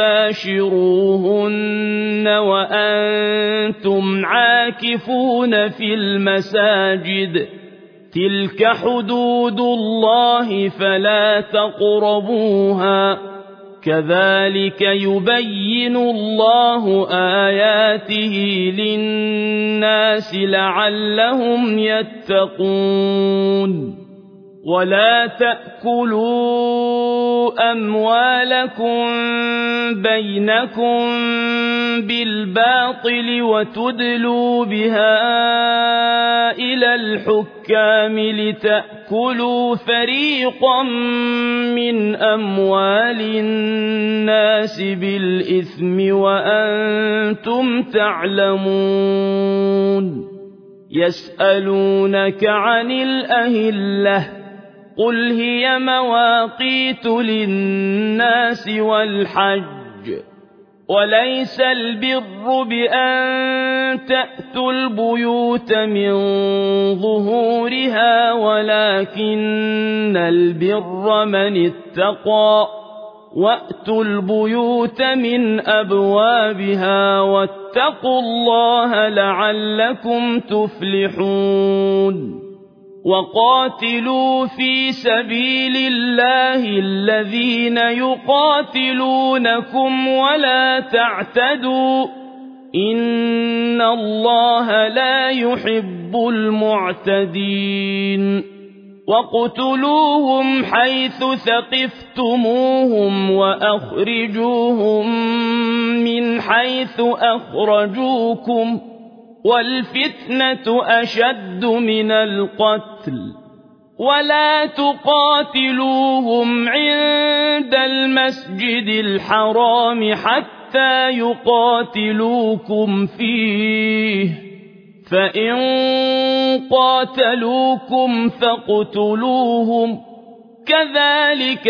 تباشروهن وأنتم عاكفون في المساجد تلك حدود الله فلا تقربوها كذلك يبين الله آياته للناس لعلهم يتقون ولا تأكلوا أموالكم بينكم بالباطل وتدلوا بها إلى الحكام لتأكلوا تأكلوا فريقا من أموال الناس بالإثم وأنتم تعلمون يسألونك عن الأهلة قل هي مواقيت للناس والحج وليس البر بأن تأتوا البيوت من ظهورها ولكن البر من اتقى وأتوا البيوت من أبوابها واتقوا الله لعلكم تفلحون وقاتلوا في سبيل الله الذين يقاتلونكم ولا تعتدوا إن الله لا يحب المعتدين وَاقْتُلُوهُمْ حَيْثُ ثَقِفْتُمُوهُمْ وَأَخْرِجُوهُمْ مِنْ حَيْثُ أَخْرَجُوكُمْ وَالْفِتْنَةُ أَشَدُّ مِنَ الْقَتْلِ وَلَا تُقَاتِلُوهُمْ عِندَ الْمَسْجِدِ الْحَرَامِ حَتَّى يُقَاتِلُوكُمْ فِيهِ فَإِن قَاتَلُوكُمْ فَاقْتُلُوهُمْ كَذَلِكَ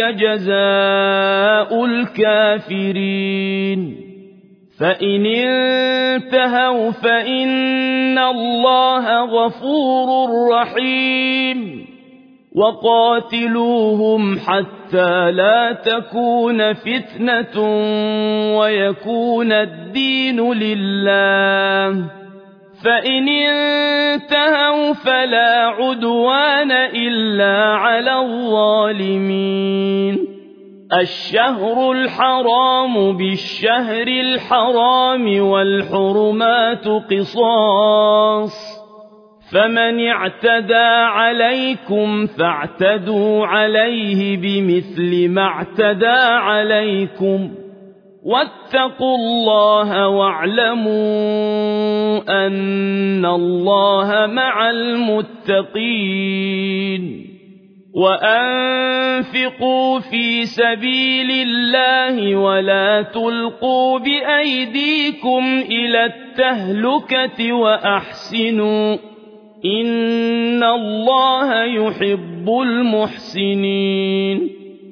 جَزَاءُ الْكَافِرِينَ فَإِنِ انتهوا فَإِنَّ اللَّهَ غَفُورٌ رَّحِيمٌ وَقَاتِلُوهُمْ حَتَّى لَا تَكُونَ فِتْنَةٌ وَيَكُونَ الدِّينُ لِلَّهِ فَإِنِ انتهوا فَلَا عُدْوَانَ إِلَّا عَلَى الظَّالِمِينَ الشهر الحرام بالشهر الحرام والحرمات قصاص فمن اعتدى عليكم فاعتدوا عليه بمثل ما اعتدى عليكم واتقوا الله واعلموا أن الله مع المتقين وأنفقوا في سبيل الله ولا تلقوا بأيديكم إلى التهلكة وأحسنوا إن الله يحب المحسنين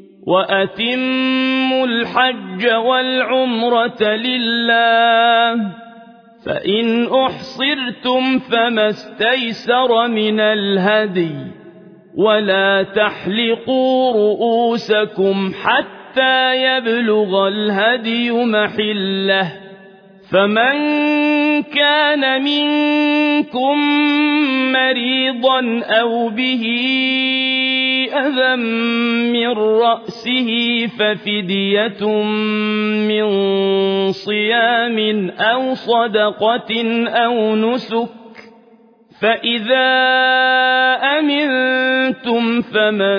وأتموا الحج والعمرة لله فإن أحصرتم فما استيسر من الهدي ولا تحلقوا رؤوسكم حتى يبلغ الهدي محله فمن كان منكم مريضا أو به أذى من رأسه ففدية من صيام أو صدقة أو نسك فإذا أمنتم فمن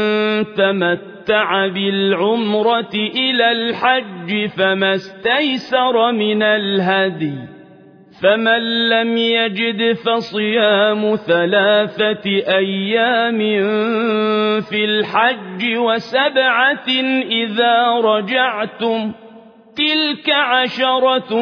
تمتع بالعمرة إلى الحج فما استيسر من الهدي فمن لم يجد فصيام ثلاثة أيام في الحج وسبعة إذا رجعتم تلك عشرة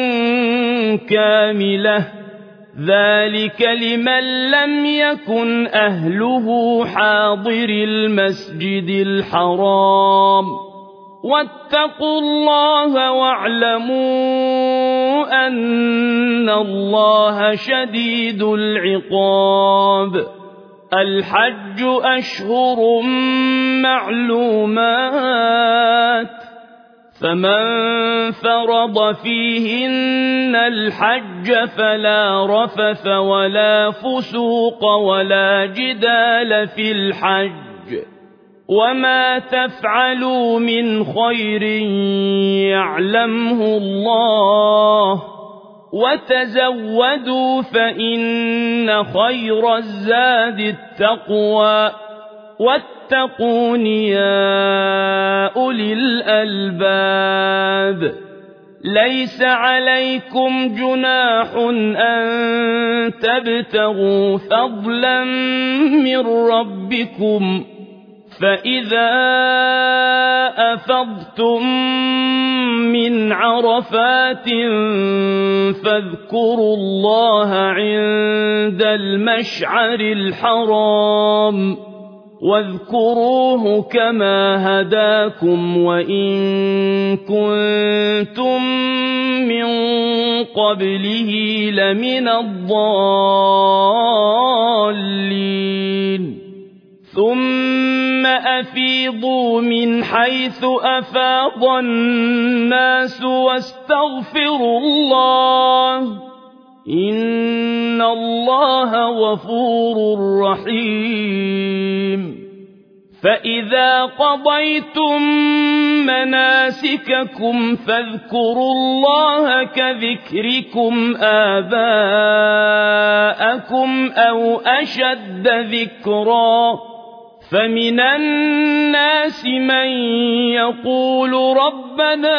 كاملة ذلك لمن لم يكن أهله حاضر المسجد الحرام واتقوا الله واعلموا أن الله شديد العقاب الحج أشهر معلومات فمن فرض فيهن الحج فلا رفث ولا فسوق ولا جدال في الحج وما تفعلوا من خير يعلمه الله وتزودوا فإن خير الزاد التقوى واتقون يا أولي الألباب ليس عليكم جناح أن تبتغوا فضلا من ربكم فإذا أفضتم من عرفات فاذكروا الله عند المشعر الحرام واذكروه كما هداكم وإن كنتم من قبله لمن الضالين ثم أفيضوا من حيث أفاض الناس واستغفروا الله إن الله غفور رحيم فإذا قضيتم مناسككم فاذكروا الله كذكركم آباءكم أو أشد ذكرا فمن الناس من يقول ربنا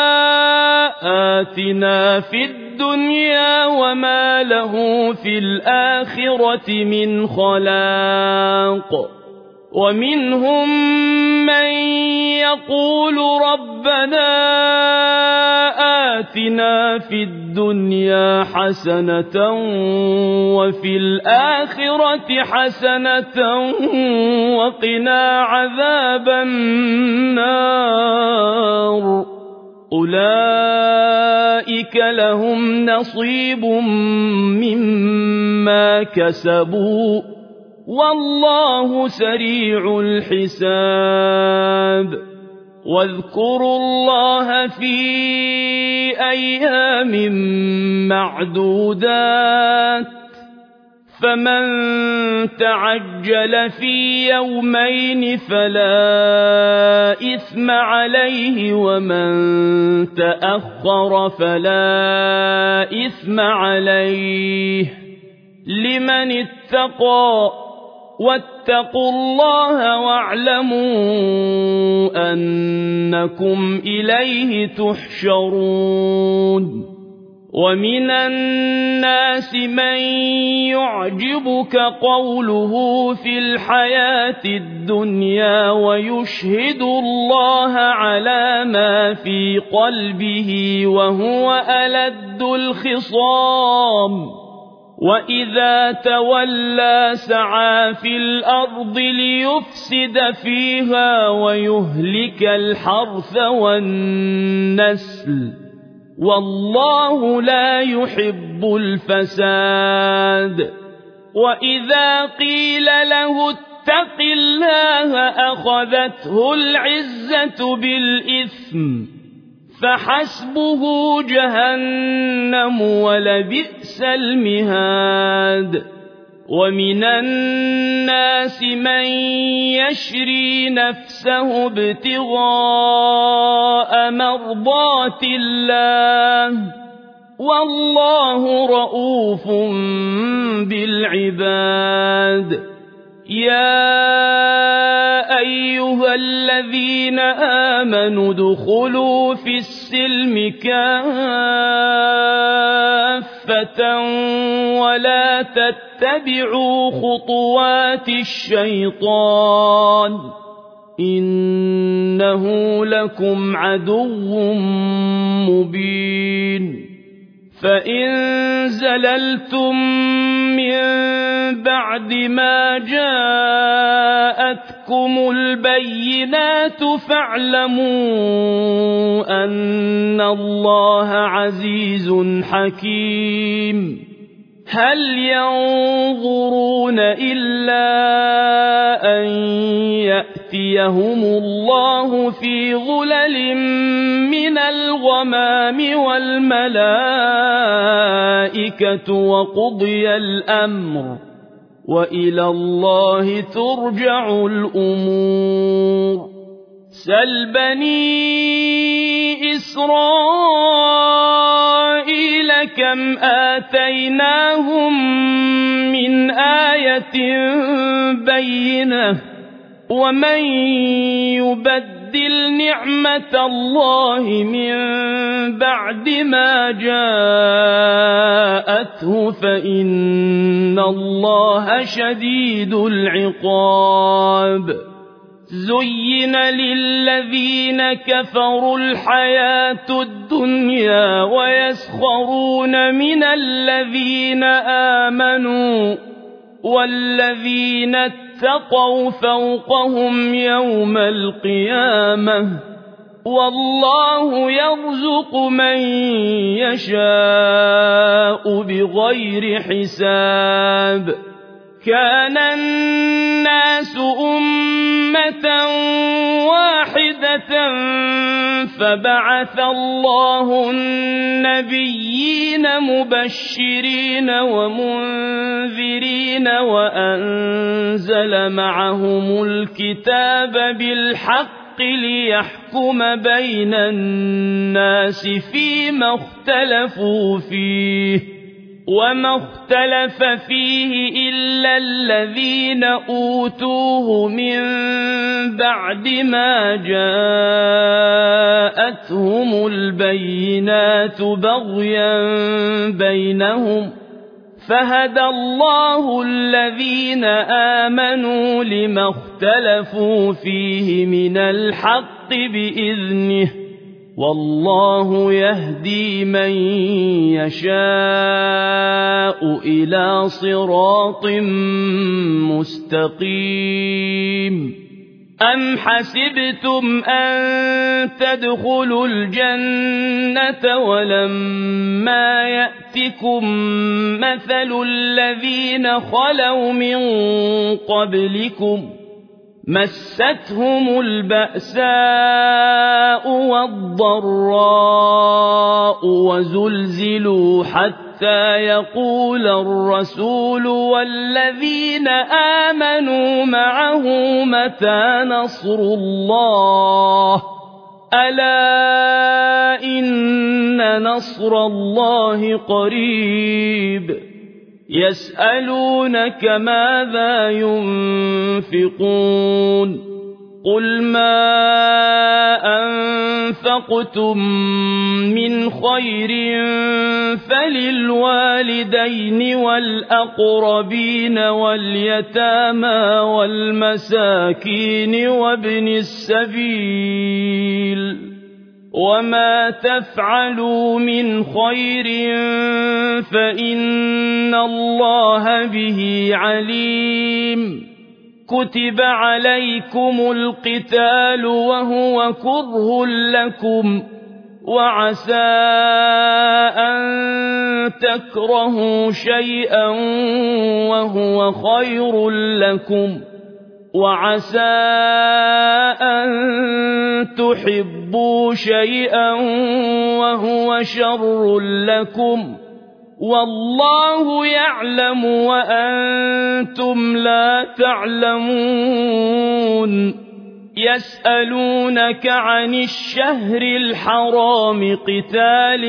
آتنا في الدنيا وما له في الآخرة من خلاق ومنهم من يقول ربنا آتنا في الدنيا حسنة وفي الآخرة حسنة وقنا عذاب النار أولئك لهم نصيب مما كسبوا والله سريع الحساب واذكروا الله في أيام معدودات فمن تعجل في يومين فلا إثم عليه ومن تأخر فلا إثم عليه لمن اتقى واتقوا الله واعلموا أنكم إليه تحشرون ومن الناس من يعجبك قوله في الحياة الدنيا ويشهد الله على ما في قلبه وهو ألد الخصام وإذا تولى سعى في الأرض ليفسد فيها ويهلك الحرث والنسل والله لا يحب الفساد وإذا قيل له اتق الله أخذته العزة بالإثم فحسبه جهنم ولبئس المهاد ومن الناس من يشري نفسه ابتغاء مرضات الله والله رؤوف بالعباد يا أيها الذين آمنوا ادخلوا في السلم كافة ولا تتبعوا خطوات الشيطان إنه لكم عدو مبين فإن زللتم من بعد ما جاءتكم البينات فاعلموا أن الله عزيز حكيم هل ينظرون إلا أن يأتيهم الله في ظلل من الغمام والملائكة وقضي الأمر وإلى الله ترجع الأمور سل بني إسرائيل كم آتيناهم من آية بينة ومن يبدل يبدل نعمة الله من بعد ما جاءته فإن الله شديد العقاب زين للذين كفروا الحياة الدنيا ويسخرون من الذين آمنوا والذين اتقوا فوقهم يوم القيامة والله يرزق من يشاء بغير حساب كان الناس أمة واحدة فبعث الله النبيين مبشرين ومنذرين وأنزل معهم الكتاب بالحق ليحكم بين الناس فيما اختلفوا فيه وما اختلف فيه إلا الذين أوتوه من بعد ما جاءتهم البينات بغيا بينهم فهدى الله الذين آمنوا لما اختلفوا فيه من الحق بإذنه والله يهدي من يشاء إلى صراط مستقيم أم حسبتم أن تدخلوا الجنة ولما يأتكم مثل الذين خلوا من قبلكم مستهم البأساء والضراء وزلزلوا حتى يقول الرسول والذين آمنوا معه متى نصر الله ألا إن نصر الله قريب يسألونك ماذا ينفقون قل ما أنفقتم من خير فللوالدين والأقربين واليتامى والمساكين وابن السبيل وما تفعلوا من خير فإن الله به عليم كتب عليكم القتال وهو كره لكم وعسى أن تكرهوا شيئا وهو خير لكم وعسى أن تحبوا شيئا وهو شر لكم والله يعلم وأنتم لا تعلمون يسألونك عن الشهر الحرام قتال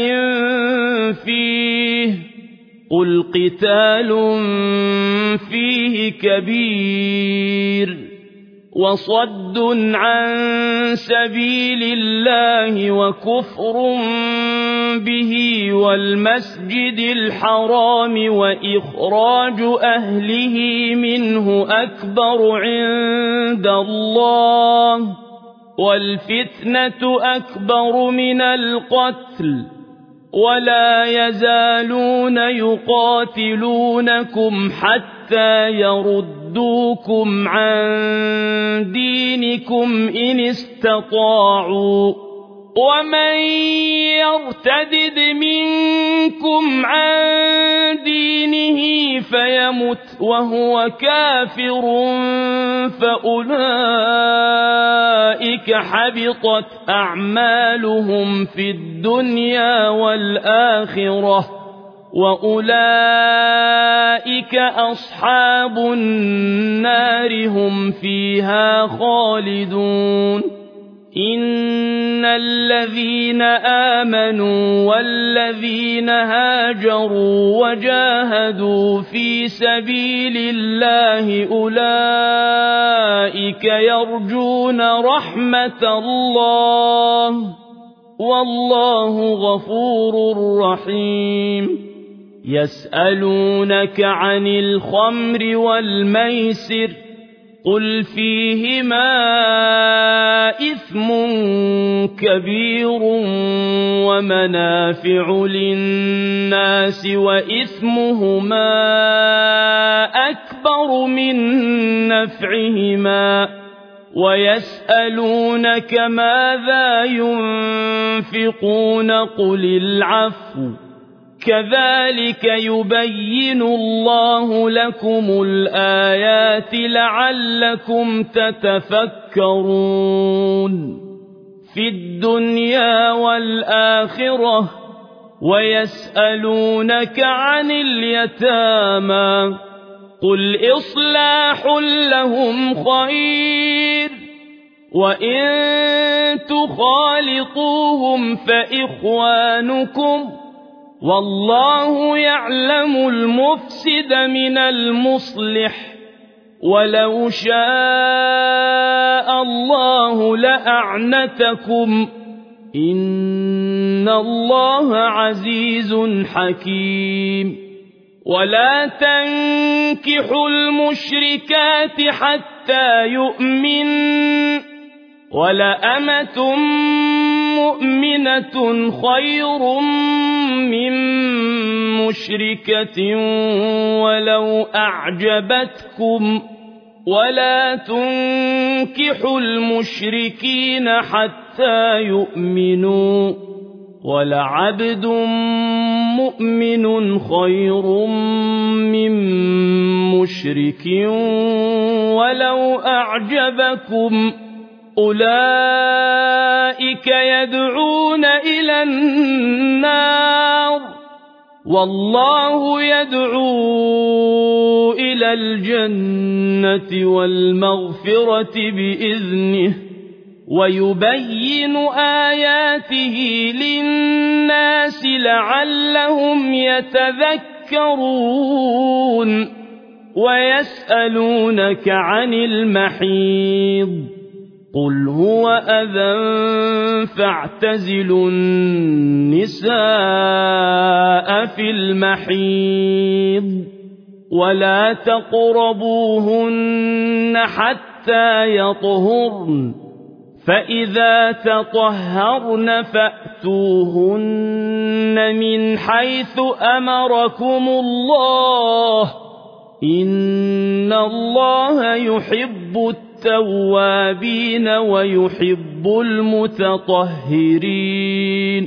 فيه قل قتال فيه كبير وصد عن سبيل الله وكفر به والمسجد الحرام وإخراج أهله منه أكبر عند الله والفتنة أكبر من القتل ولا يزالون يقاتلونكم حتى يردوكم عن دينكم إن استطاعوا ومن يرتدد منكم عن دينه فيمت وهو كافر فأولئك حبطت أعمالهم في الدنيا والآخرة وأولئك أصحاب النار هم فيها خالدون إن الذين آمنوا والذين هاجروا وجاهدوا في سبيل الله أولئك يرجون رحمة الله والله غفور رحيم يسألونك عن الخمر والميسر قل فيهما إثم كبير ومنافع للناس وإثمهما أكبر من نفعهما ويسألونك ماذا ينفقون قل العفو كذلك يبين الله لكم الآيات لعلكم تتفكرون في الدنيا والآخرة ويسألونك عن اليتامى قل إصلاح لهم خير وإن تخالطوهم فإخوانكم والله يعلم المفسد من المصلح ولو شاء الله لأعنتكم إن الله عزيز حكيم ولا تنكحوا المشركات حتى يؤمن ولأمة مؤمنة خير من مشركة ولو أعجبتكم ولا تنكحوا المشركين حتى يؤمنوا ولعبد مؤمن خير من مشرك ولو أعجبكم أولئك يدعون إلى النار والله يدعو إلى الجنة والمغفرة بإذنه ويبين آياته للناس لعلهم يتذكرون ويسألونك عن المحيض قل هو أذى فاعتزلوا النساء في المحيض ولا تقربوهن حتى يطهرن فإذا تطهرن فأتوهن من حيث أمركم الله إن الله يحب التوابين ويحب المتطهرين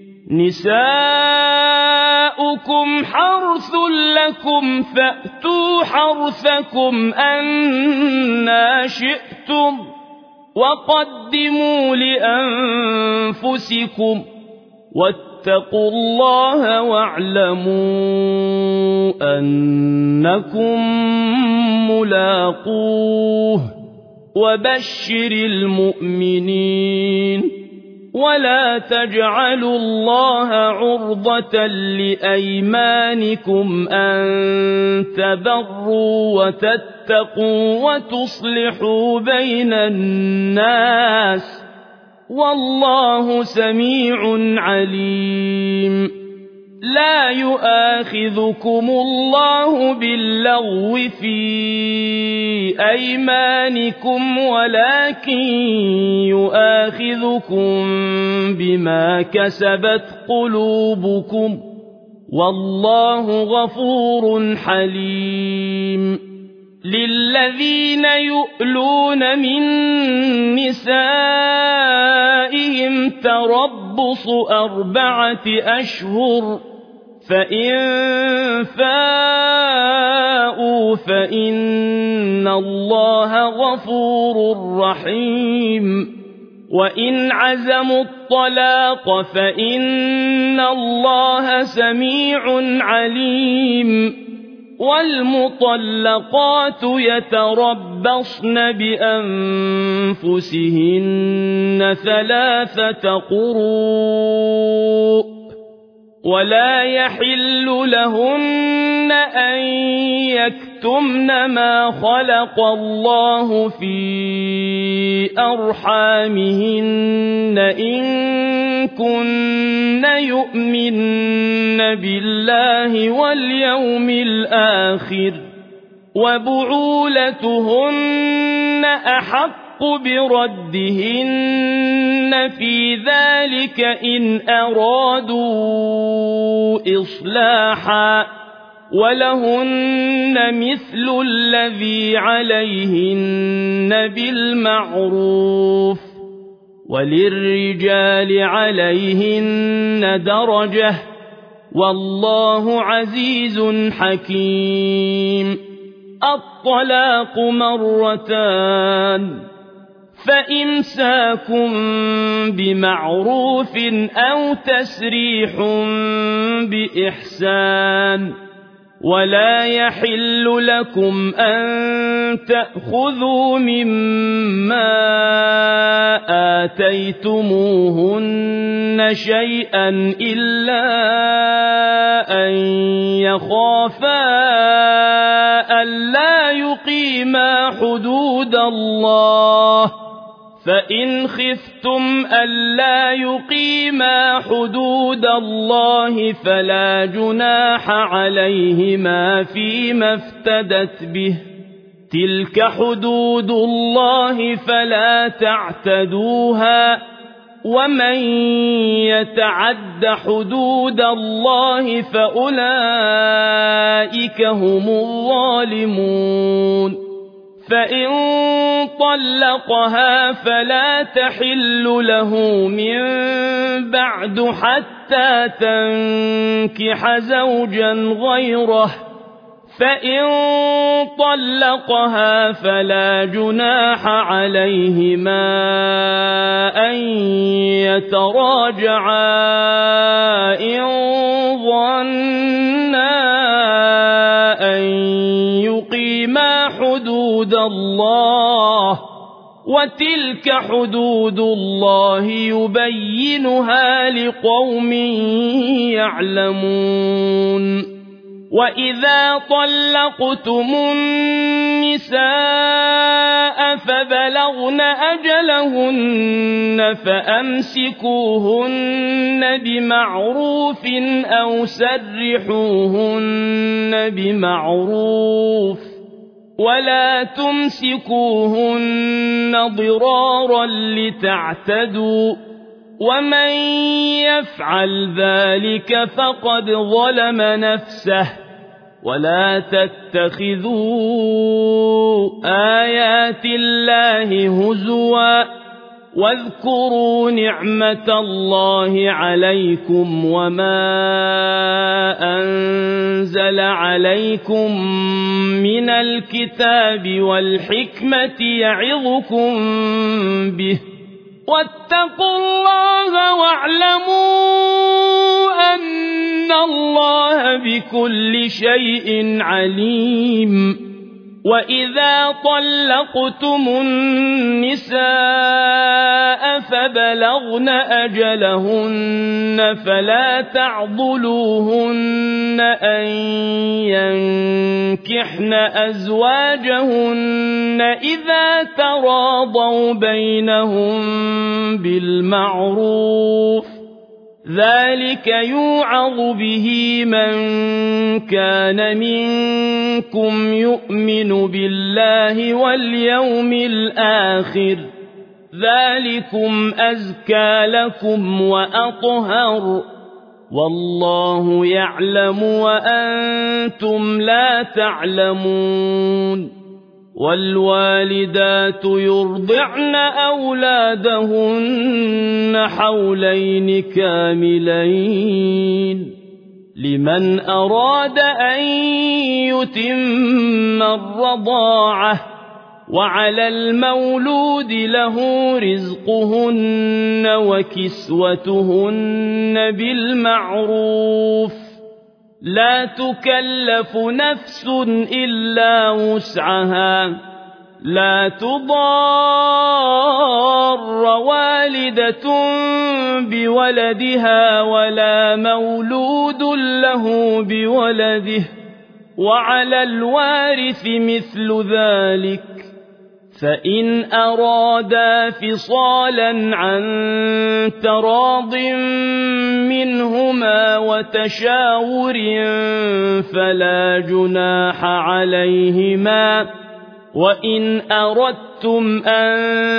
نساؤكم حرث لكم فأتوا حرثكم أنى شئتم وقدموا لأنفسكم واتقوا الله واعلموا أنكم ملاقوه وبشر المؤمنين ولا تجعلوا الله عرضة لأيمانكم أن تبروا وتتقوا وتصلحوا بين الناس والله سميع عليم لا يؤاخذكم الله باللغو في أيمانكم ولكن يؤاخذكم بما كسبت قلوبكم والله غفور حليم للذين يؤلون من نسائهم تربص أربعة أشهر فإن فاءوا فإن الله غفور رحيم وإن عزموا الطلاق فإن الله سميع عليم والمطلقات يتربصن بأنفسهن ثلاثة قروء ولا يحل لهن أن يكتمن ما خلق الله في أرحامهن إن كن يؤمن بالله واليوم الآخر وبعولتهن أحق بردهن في ذلك إن أرادوا إصلاحا ولهن مثل الذي عليهن بالمعروف وللرجال عليهن درجة والله عزيز حكيم. الطلاق مرتان فإمساك بمعروف أو تسريح بإحسان ولا يحل لكم أن تأخذوا مما آتيتموهن شيئا إلا أن يخافا ألا يقيما حدود الله فإن خفتم ألا يقيما حدود الله فلا جناح عليهما فيما افتدت به تلك حدود الله فلا تعتدوها ومن يتعد حدود الله فأولئك هم الظالمون. فإن طلقها فلا تحل له من بعد حتى تنكح زوجا غيره فإن طلقها فلا جناح عليهما أن يتراجعا إن ظنا أن يقيما حدود الله وتلك حدود الله يبينها لقوم يعلمون. وإذا طلقتم النساء فبلغن أجلهن فأمسكوهن بمعروف أو سرحوهن بمعروف ولا تمسكوهن ضرارا لتعتدوا ومن يفعل ذلك فقد ظلم نفسه ولا تتخذوا آيات الله هزوا واذكروا نعمة الله عليكم وما أنزل عليكم من الكتاب والحكمة يعظكم به واتقوا الله واعلموا أن الله بكل شيء عليم. وإذا طلقتم النساء فبلغن أجلهن فلا تعضلوهن أن ينكحن أزواجهن إذا تراضوا بينهم بالمعروف ذلك يوعظ به من كان منكم يؤمن بالله واليوم الآخر ذلكم أزكى لكم وأطهر والله يعلم وأنتم لا تعلمون. والوالدات يرضعن أولادهن حولين كاملين لمن أراد أن يتم الرضاعة وعلى المولود له رزقهن وكسوتهن بالمعروف لا تكلف نفس إلا وسعها لا تضار والدة بولدها ولا مولود له بولده وعلى الوارث مثل ذلك فإن أرادا فصالا عن تراض منهما وتشاور فلا جناح عليهما وإن أردتم أن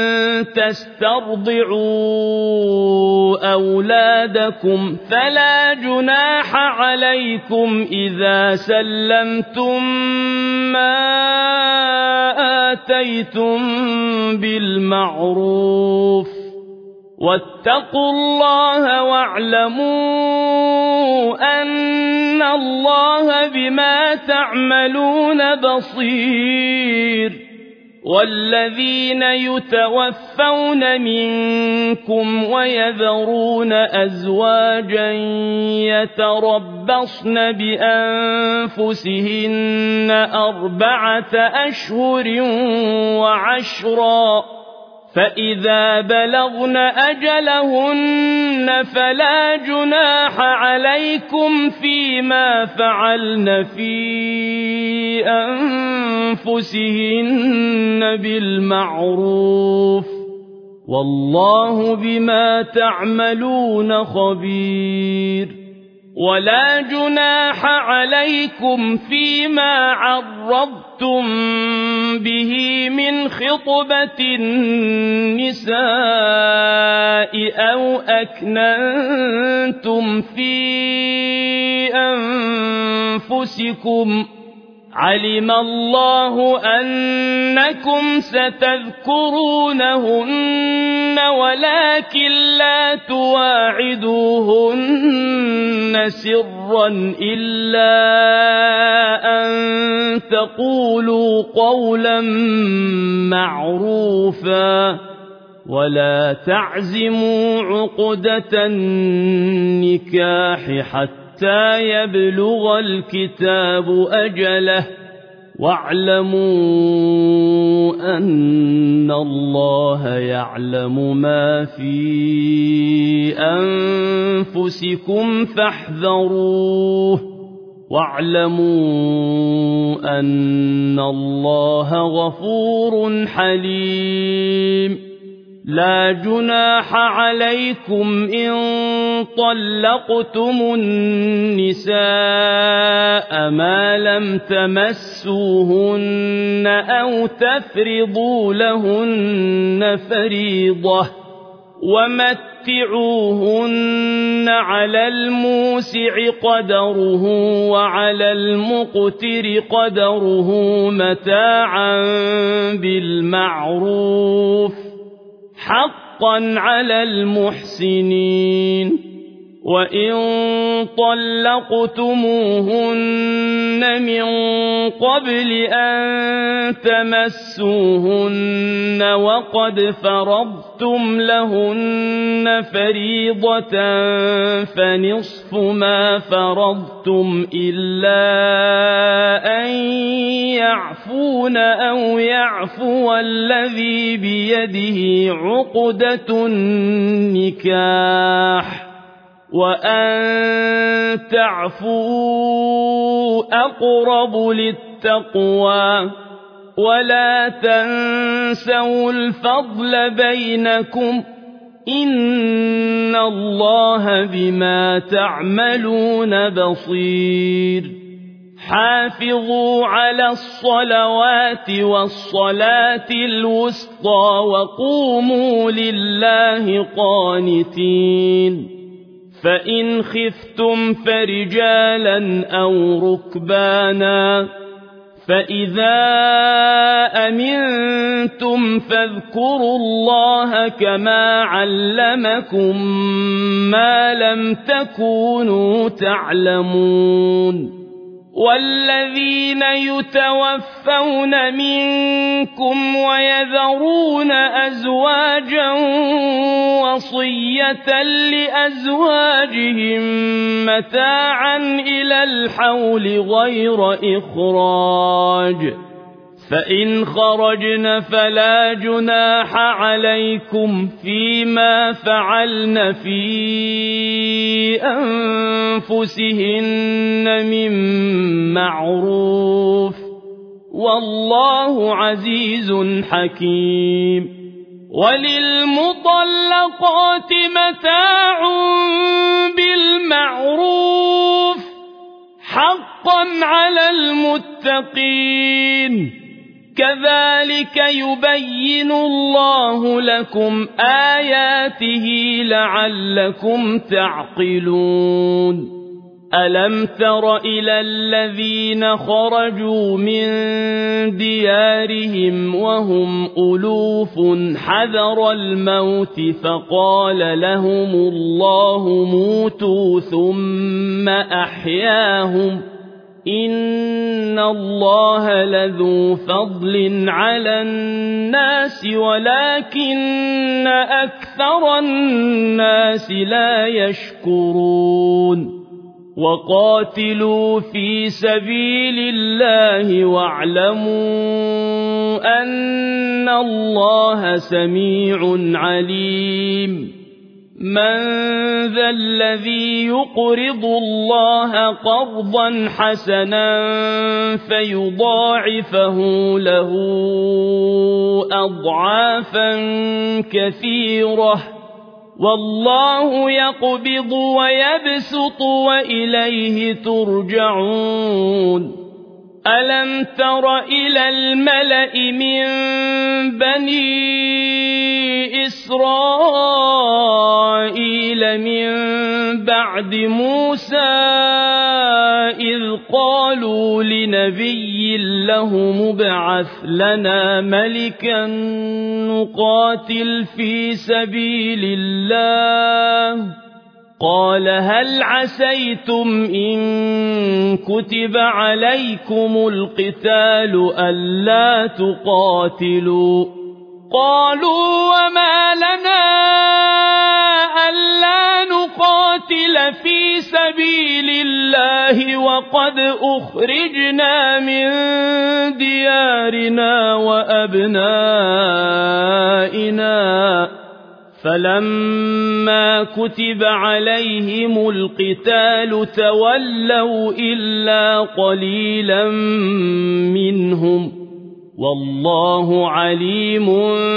تسترضعوا أولادكم فلا جناح عليكم إذا سلمتم ما آتيتم بالمعروف واتقوا الله واعلموا أن الله بما تعملون بصير والذين يتوفون منكم ويذرون أزواجا يتربصن بأنفسهن أربعة أشهر وعشرا فإذا بلغن أجلهن فلا جناح عليكم فيما فعلن في أنفسهن بالمعروف والله بما تعملون خبير ولا جناح عليكم فيما عرضتم به من خطبة النساء أو أكننتم في أنفسكم علم الله أنكم ستذكرونهن ولكن لا تواعدوهن سرا إلا أن تقولوا قولا معروفا ولا تعزموا عقدة النكاح حتى حتى يبلغ الكتاب أجله واعلموا أن الله يعلم ما في أنفسكم فاحذروه واعلموا أن الله غفور حليم لا جناح عليكم إن طلقتم النساء ما لم تمسوهن أو تفرضوا لهن فريضة ومتعوهن على الموسع قدره وعلى المقتر قدره متاعا بالمعروف حقا على المحسنين وإن طلقتموهن من قبل أن تمسوهن وقد فرضتم لهن فريضة فنصف ما فرضتم إلا أن يعفون أو يعفو الذي بيده عقدة النكاح وأن تعفوا أقرب للتقوى ولا تنسوا الفضل بينكم إن الله بما تعملون بصير حافظوا على الصلوات والصلاة الوسطى وقوموا لله قانتين فإن خفتم فرجالا أو ركبانا فإذا أمنتم فاذكروا الله كما علمكم ما لم تكونوا تعلمون والذين يتوفون منكم ويذرون أزواجا وصية لأزواجهم متاعا إلى الحول غير إخراج، فإن خرجن فلا جناح عليكم فيما فعلن في أنفسهن من معروف، والله عزيز حكيم. وللمطلقات متاع بالمعروف حقا على المتقين، كذلك يبين الله لكم آياته لعلكم تعقلون. ألم تر إلى الذين خرجوا من ديارهم وهم ألوف حذر الموت فقال لهم الله موتوا ثم أحياهم، إن الله لذو فضل على الناس ولكن أكثر الناس لا يشكرون. وقاتلوا في سبيل الله واعلموا أن الله سميع عليم. من ذا الذي يقرض الله قرضا حسنا فيضاعفه له أضعافا كثيرة، والله يقبض ويبسط وإليه ترجعون. ألم تر إلى الملأ من بني إسرائيل من بعد موسى إذ قالوا لنبي له مبعث لنا ملكا نقاتل في سبيل الله، قال هل عسيتم إن كتب عليكم القتال ألا تقاتلوا؟ قالوا وما لنا ألا نقاتل في سبيل الله وقد أخرجنا من ديارنا وأبنائنا، فلما كتب عليهم القتال تولوا إلا قليلا منهم، والله عليم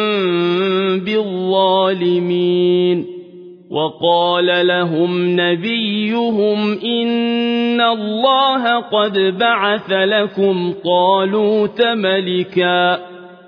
بالظالمين. وقال لهم نبيهم إن الله قد بعث لكم طالوت ملكا،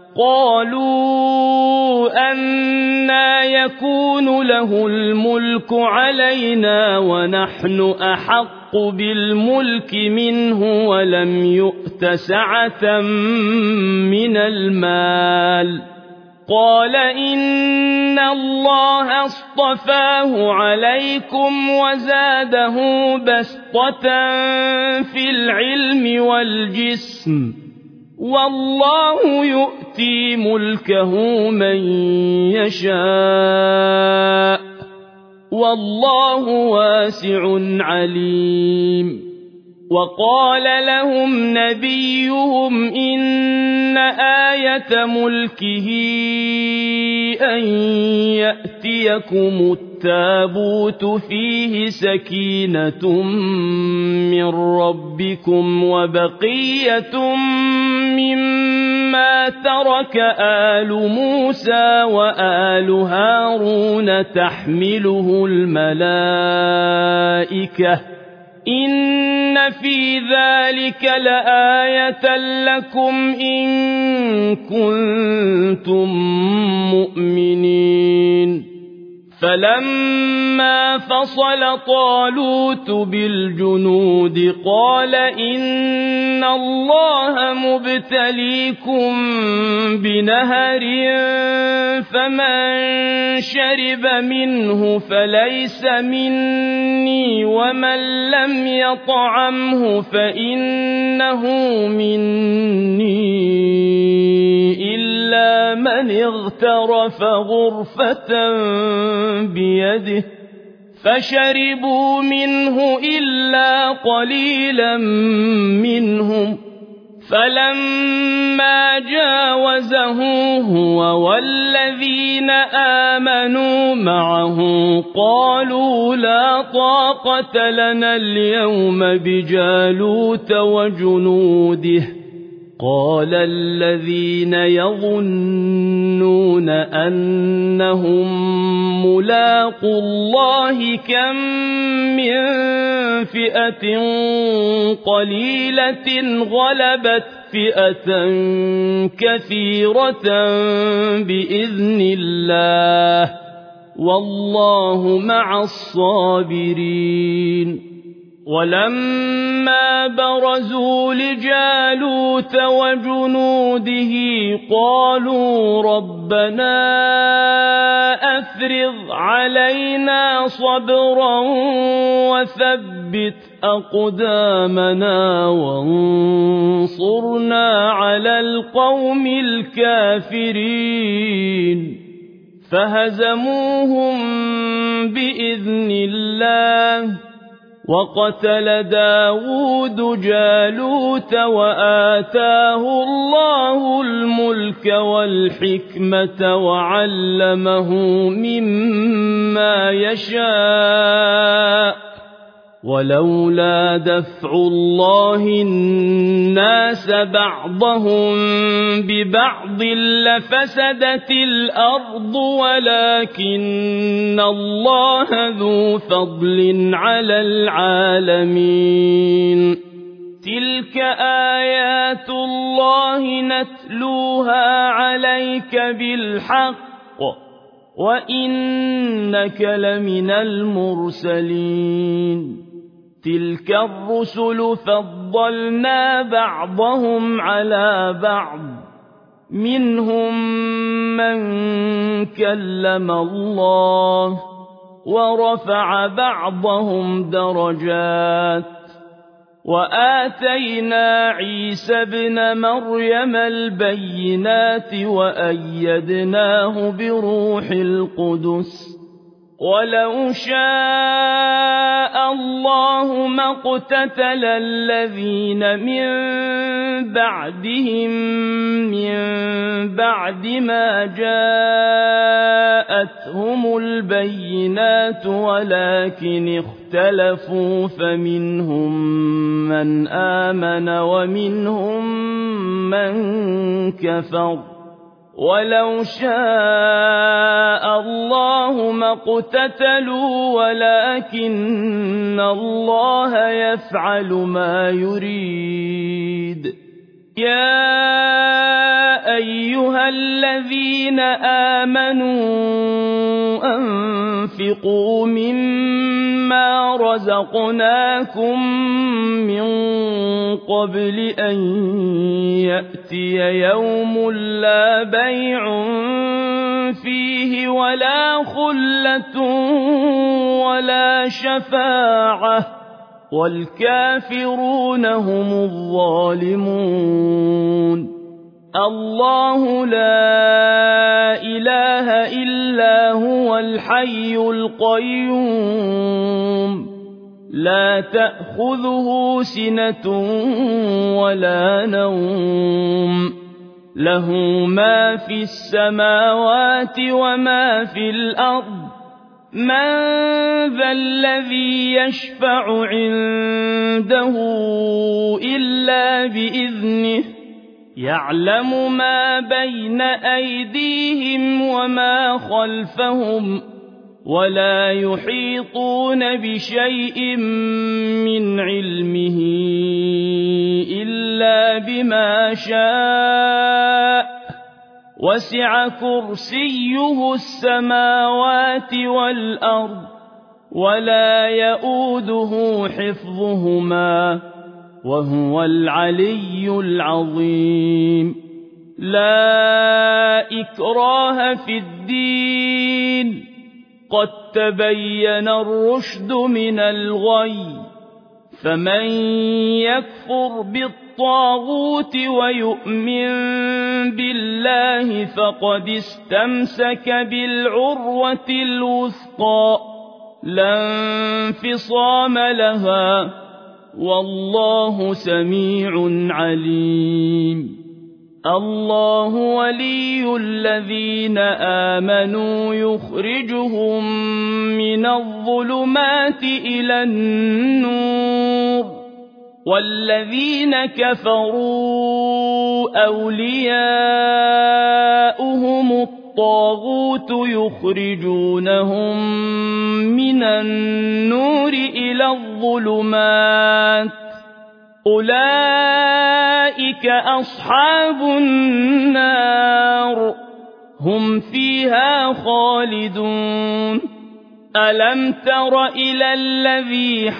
قالوا أنى يكون له الملك علينا ونحن أحق بالملك منه ولم يؤت سعة من المال، قال إن الله اصطفاه عليكم وزاده بسطة في العلم والجسم، والله يؤتي ملكه من يشاء، والله واسع عليم. وقال لهم نبيهم إن آية ملكه أن يأتيكم التابوت فيه سكينة من ربكم وبقية مما ترك آل موسى وآل هارون تحمله الملائكة، إن في ذلك لآية لكم إن كنتم مؤمنين. فلما فصل طالوت بالجنود قال إن الله مبتليكم بنهر فمن شرب منه فليس مني ومن لم يطعمه فإنه مني إلا من اغترف غرفة بيده فشربوا منه إلا قليلا منهم فلما جاوزه هو والذين آمنوا معه قالوا لا طاقة لنا اليوم بجالوت وجنوده قال الذين يظنون أنهم ملاقو الله كم من فئة قليلة غلبت فئة كثيرة بإذن الله والله مع الصابرين ولما برزوا لجالوت وجنوده قالوا ربنا أفرغ علينا صبرا وثبت أقدامنا وانصرنا على القوم الكافرين فهزموهم بإذن الله وقتل داود جالوت وآتاه الله الملك والحكمة وعلمه مما يشاء ولولا دفع الله الناس بعضهم ببعض لفسدت الأرض ولكن الله ذو فضل على العالمين تلك آيات الله نتلوها عليك بالحق وإنك لمن المرسلين تلك الرسل فضلنا بعضهم على بعض منهم من كلم الله ورفع بعضهم درجات وآتينا عيسى ابن مريم البينات وأيدناه بروح القدس ولو شاء الله ما اقتتل الذين من بعدهم من بعد ما جاءتهم البينات ولكن اختلفوا فمنهم من آمن ومنهم من كفر ولو شاء الله ما اقتتلوا ولكن الله يفعل ما يريد يا أيها الذين آمنوا أنفقوا مما رزقناكم من قبل أن يأتي يوم لا بيع فيه ولا خلة ولا شفاعة والكافرون هم الظالمون الله لا إله إلا هو الحي القيوم لا تأخذه سنة ولا نوم له ما في السماوات وما في الأرض من ذا الذي يشفع عنده إلا بإذنه يعلم ما بين أيديهم وما خلفهم ولا يحيطون بشيء من علمه إلا بما شاء وسع كرسيه السماوات والأرض ولا يئوده حفظهما وهو العلي العظيم. لا إكراه في الدين قد تبين الرشد من الغي، فمن يكفر بالطاغوت ويؤمن بالله فقد استمسك بالعروة الوثقى لا انفصام لها، والله سميع عليم. الله ولي الذين آمنوا يخرجهم من الظلمات إلى النور، والذين كفروا أولياؤهم الطاغوت يخرجونهم من النور إلى الظلمات، أولئك أصحاب النار هم فيها خالدون. ألم تر إلى الذي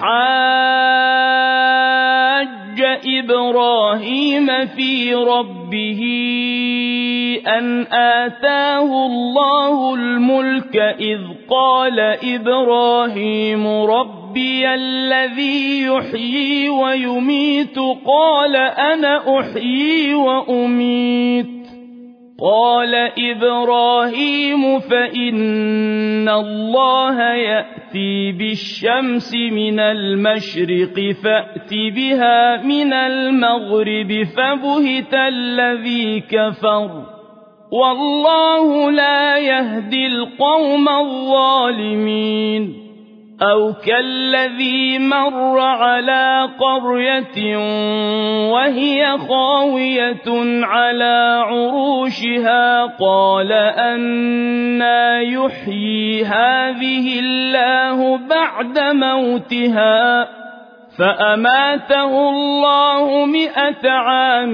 حاج إبراهيم في ربه أن آتاه الله الملك إذ قال إبراهيم ربي الذي يحيي ويميت قال أنا أحيي وأميت قال إبراهيم فإن الله يأتي بالشمس من المشرق فأت بها من المغرب فبهت الذي كفر والله لا يهدي القوم الظالمين. أو كالذي مر على قرية وهي خاوية على عروشها قال أنى يحيي هذه الله بعد موتها فأماته الله مئة عام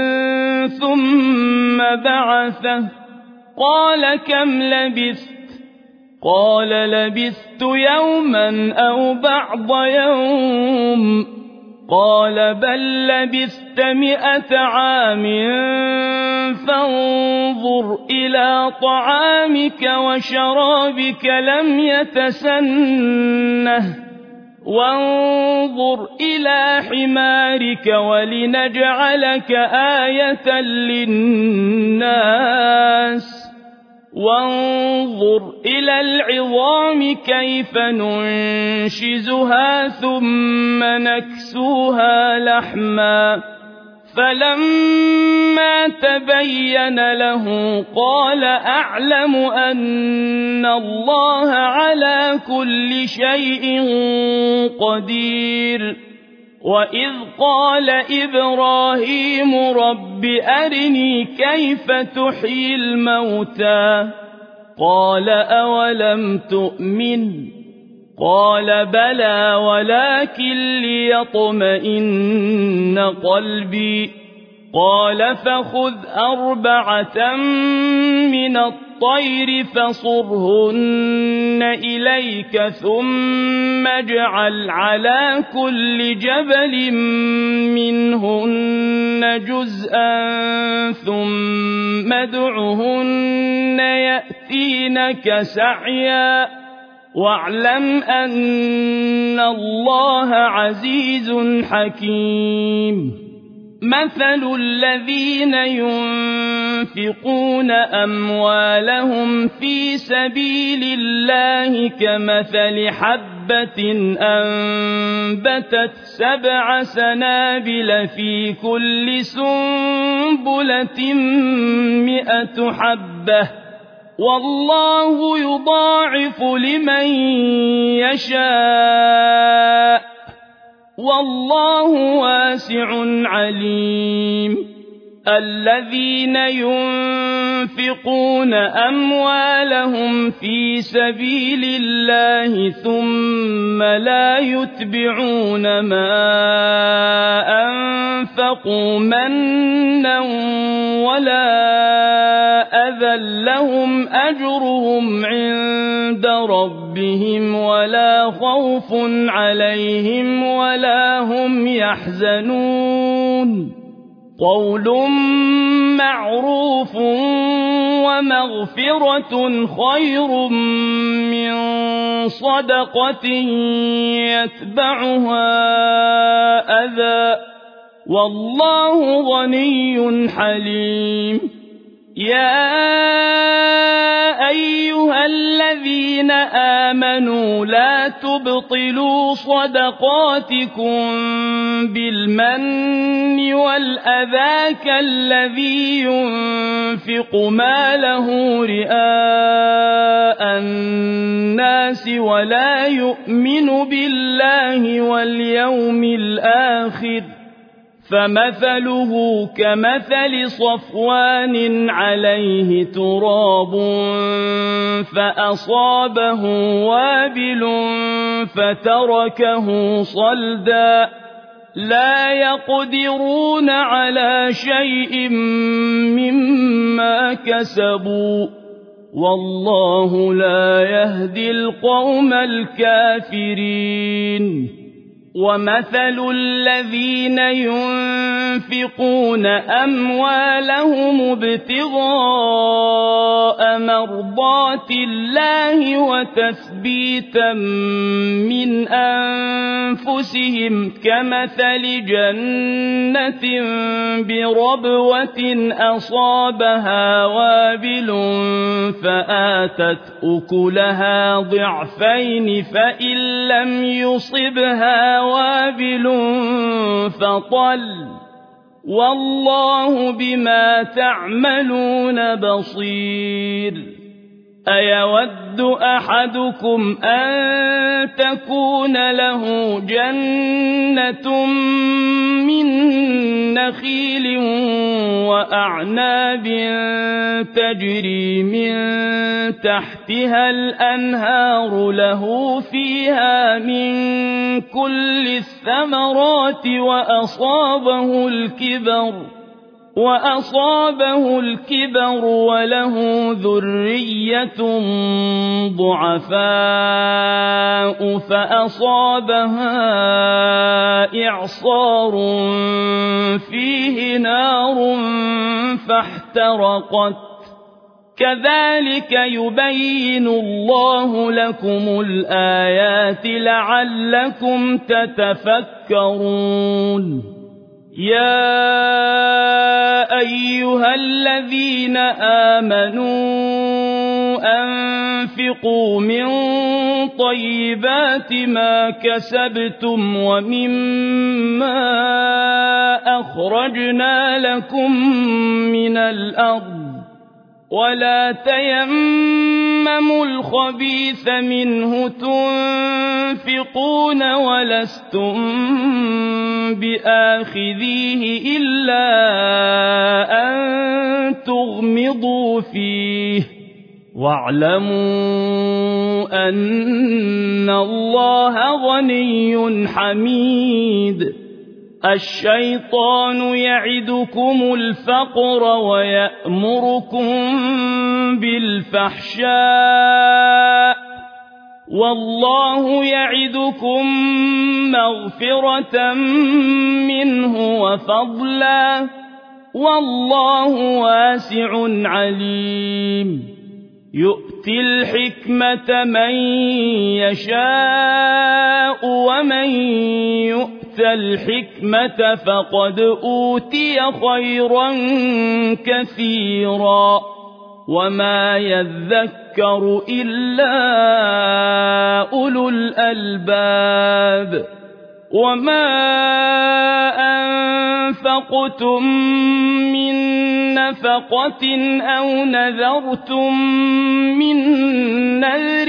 ثم بعثه قال كم لبثت قال لبثت يوما أو بعض يوم قال بل لبثت مئة عام فانظر إلى طعامك وشرابك لم يتسنه وانظر إلى حمارك ولنجعلك آية للناس وانظر إلى العظام كيف ننشزها ثم نكسوها لحما فلما تبين له قال أعلم أن الله على كل شيء قدير. وإذ قال إبراهيم رب أرني كيف تحيي الموتى قال أولم تؤمن قال بلى ولكن ليطمئن قلبي قال فخذ أربعة من الطير فصرهن إليك ثم اجعل على كل جبل منهن جزءا ثم ادعهن يأتينك سعيا واعلم أن الله عزيز حكيم. مثل الذين ينفقون أموالهم في سبيل الله كمثل حبة أنبتت سبع سنابل في كل سنبلة مئة حبة والله يضاعف لمن يشاء والله واسع عليم. الذين ينفقون أموالهم في سبيل الله ثم لا يتبعون ما أنفقوا منا ولا أذى لهم أجرهم عند ربهم ولا خوف عليهم ولا هم يحزنون قول معروف ومغفرة خير من صدقة يتبعها أذى والله غني حليم يا أيها الذين آمنوا لا تبطلوا صدقاتكم بالمن والأذى كالذي ينفق ماله رئاء الناس ولا يؤمن بالله واليوم الآخر فمثله كمثل صفوان عليه تراب فأصابه وابل فتركه صلدا لا يقدرون على شيء مما كسبوا والله لا يهدي القوم الكافرين ومثل الذين ينفقون أموالهم ابتغاء مرضات الله وتثبيتا من أنفسهم كمثل جنة بربوة أصابها وابل فآتت أكلها ضعفين فإن لم يصبها وابل فطل والله بما تعملون بصير أيود أحدكم أن تكون له جنة من نخيل وأعناب تجري من تحتها الأنهار له فيها من كل الثمرات وأصابه الكبر وأصابه الكبر وله ذرية ضعفاء فأصابها إعصار فيه نار فاحترقت كذلك يبين الله لكم الآيات لعلكم تتفكرون يا أيها الذين آمنوا أنفقوا من طيبات ما كسبتم ومما أخرجنا لكم من الأرض ولا تيمموا الخبيث منه تنفقون ولستم بآخذيه إلا أن تغمضوا فيه واعلموا أن الله غني حميد الشيطان يعدكم الفقر ويأمركم بالفحشاء والله يعدكم مغفرة منه وفضلا والله واسع عليم يؤتي الحكمة من يشاء ومن يؤت الحكمة فقد أوتي خيرا كثيرا وما يذكر إلا أولو الألباب وما أنفقتم من نفقة أو نذرتم من نذر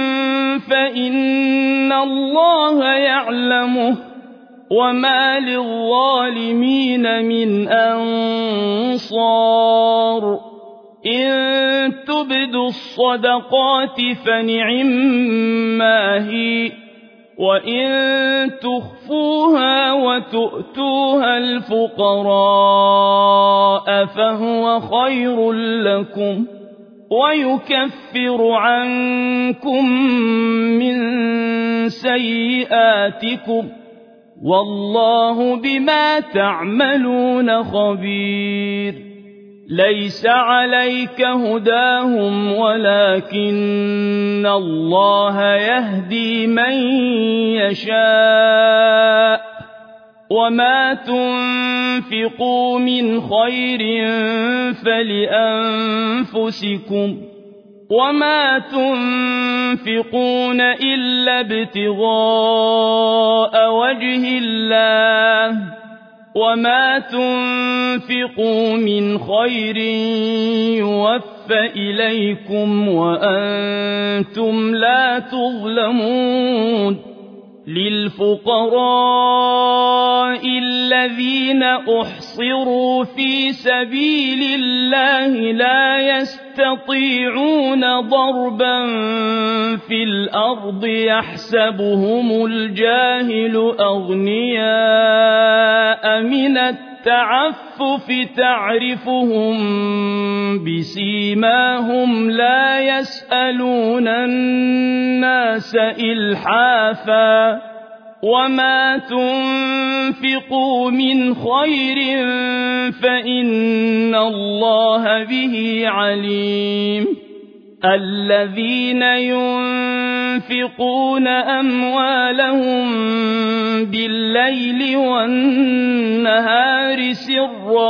فإن الله يعلمه وما للظالمين من أنصار إن تبدوا الصدقات فنعما هي وإن تخفوها وتؤتوها الفقراء فهو خير لكم ويكفر عنكم من سيئاتكم والله بما تعملون خبير ليس عليك هداهم ولكن الله يهدي من يشاء وما تنفقوا من خير فلأنفسكم وما تنفقون إلا ابتغاء وجه الله وما تنفقوا من خير يوفى إليكم وأنتم لا تظلمون للفقراء الذين أحصروا في سبيل الله لا يستطيعون ضربا في الأرض يحسبهم الجاهل أغنياء من التعفف تعرفهم بسيماهم لا يسألون الناس إلحافا وما تنفقوا من خير فإن الله به عليم الذين ينفقون أموالهم بالليل والنهار سرا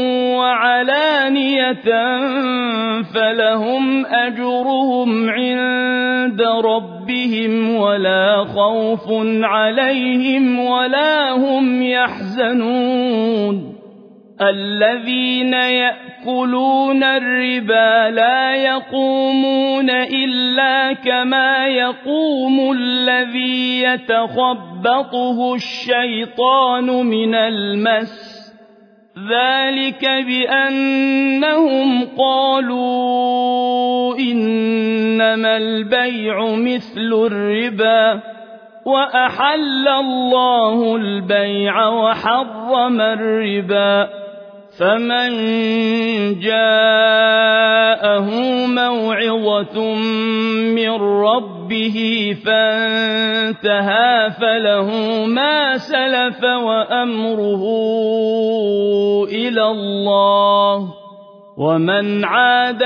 وعلانية فلهم أجرهم عند ربهم ولا خوف عليهم ولا هم يحزنون الذين يأكلون الربا لا يقومون إلا كما يقوم الذي يتخبطه الشيطان من المس ذلك بأنهم قالوا إنما البيع مثل الربا وأحل الله البيع وحرم الربا فمن جاءه موعظة من ربه فانتهى فله ما سلف وأمره إلى الله ومن عاد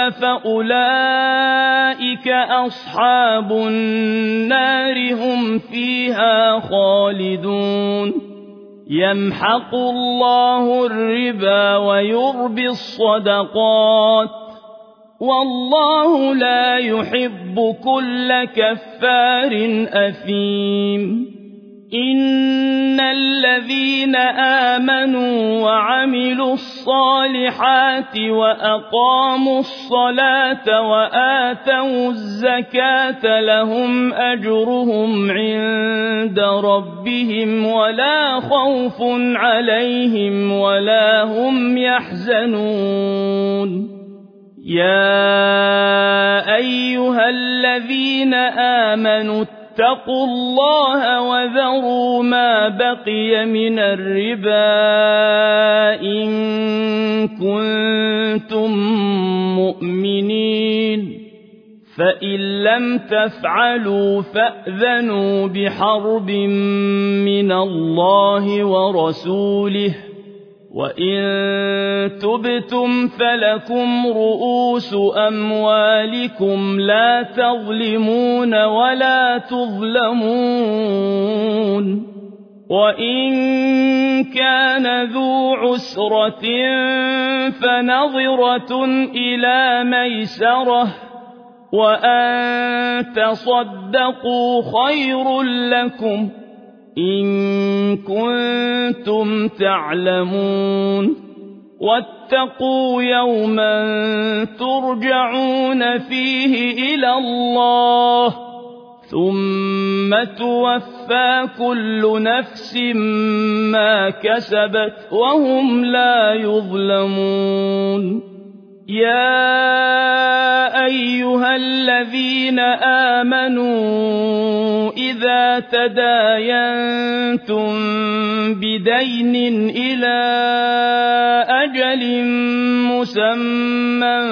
فأولئك أصحاب النار هم فيها خالدون يمحق الله الربا ويربي الصدقات والله لا يحب كل كفار أثيم إن الذين آمنوا وعملوا الصالحات وأقاموا الصلاة وآتوا الزكاة لهم أجرهم عند ربهم ولا خوف عليهم ولا هم يحزنون يا أيها الذين آمنوا اتقوا الله وذروا ما بقي من الربا إن كنتم مؤمنين فإن لم تفعلوا فأذنوا بحرب من الله ورسوله وإن تبتم فلكم رؤوس أموالكم لا تظلمون ولا تظلمون وإن كان ذو عسرة فنظرة إلى ميسرة وأن تصدقوا خير لكم إن كنتم تعلمون واتقوا يوما ترجعون فيه إلى الله ثم توفى كل نفس ما كسبت وهم لا يظلمون يا أيها الذين آمنوا إذا تداينتم بدين إلى أجل مسمى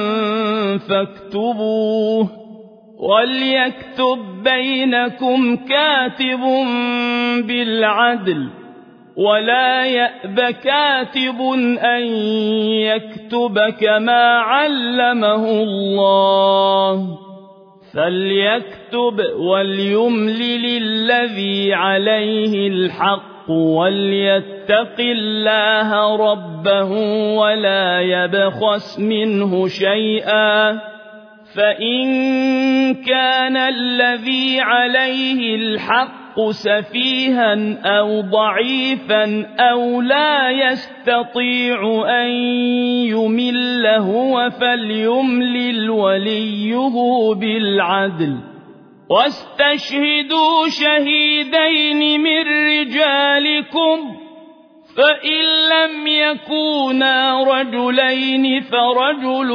فاكتبوه وليكتب بينكم كاتب بالعدل ولا يأب كاتب أن يكتب كما علمه الله فليكتب وليملل الذي عليه الحق وليتق الله ربه ولا يبخس منه شيئا فإن كان الذي عليه الحق سفيها أو ضعيفا أو لا يستطيع أن يمل هو فليملل وليه بالعدل واستشهدوا شهيدين من رجالكم فإن لم يكونا رجلين فرجل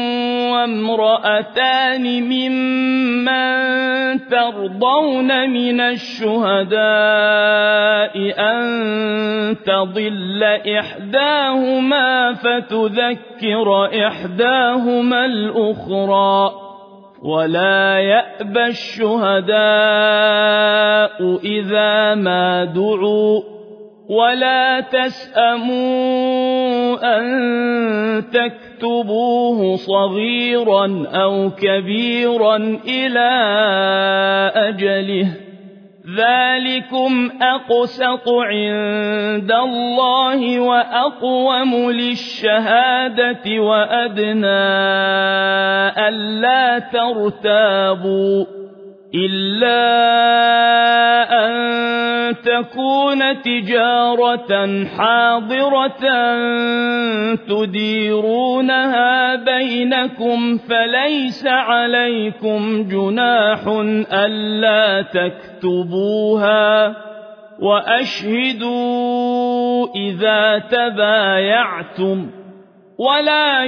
وامرأتان ممن ترضون من الشهداء أن تضل إحداهما فتذكر إحداهما الأخرى ولا يأبى الشهداء إذا ما دعوا ولا تسأموا أن تكتبوه صغيرا أو كبيرا إلى أجله ذلكم أقسط عند الله وأقوم للشهادة وأدنى ألا ترتابوا إلا أن تكون تجارة حاضرة تديرونها بينكم فليس عليكم جناح ألا تكتبوها وأشهدوا إذا تبايعتم ولا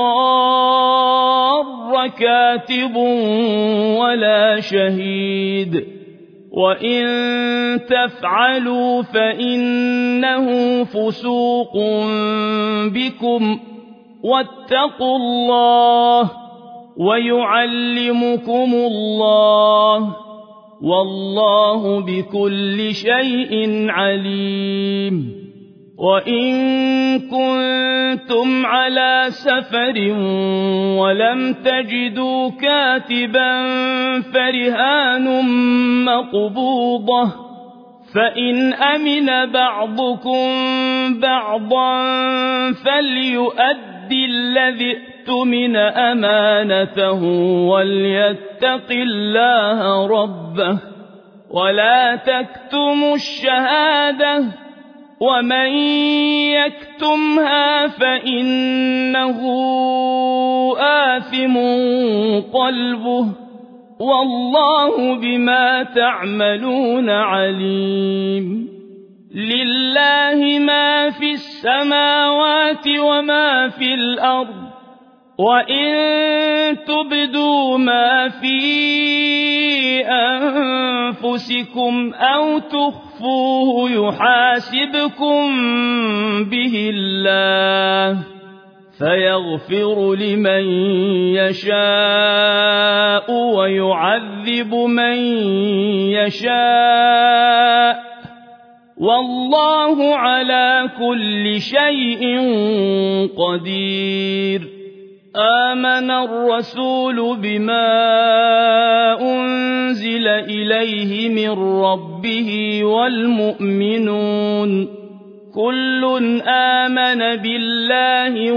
يضار كاتب ولا شهيد وإن تفعلوا فإنه فسوق بكم واتقوا الله ويعلمكم الله والله بكل شيء عليم وإن كنتم على سفر ولم تجدوا كاتبا فرهان مقبوضة فإن أمن بعضكم بعضا فليؤدي الذي اؤتمن أمانته وليتق الله ربه ولا تكتموا الشهادة ومن يكتمها فإنه آثم قلبه والله بما تعملون عليم لله ما في السماوات وما في الأرض وإن تبدوا ما في أنفسكم أو تخفوه يحاسبكم به الله فيغفر لمن يشاء ويعذب من يشاء والله على كل شيء قدير آمن الرسول بما أنزل إليه من ربه والمؤمنون كل آمن بالله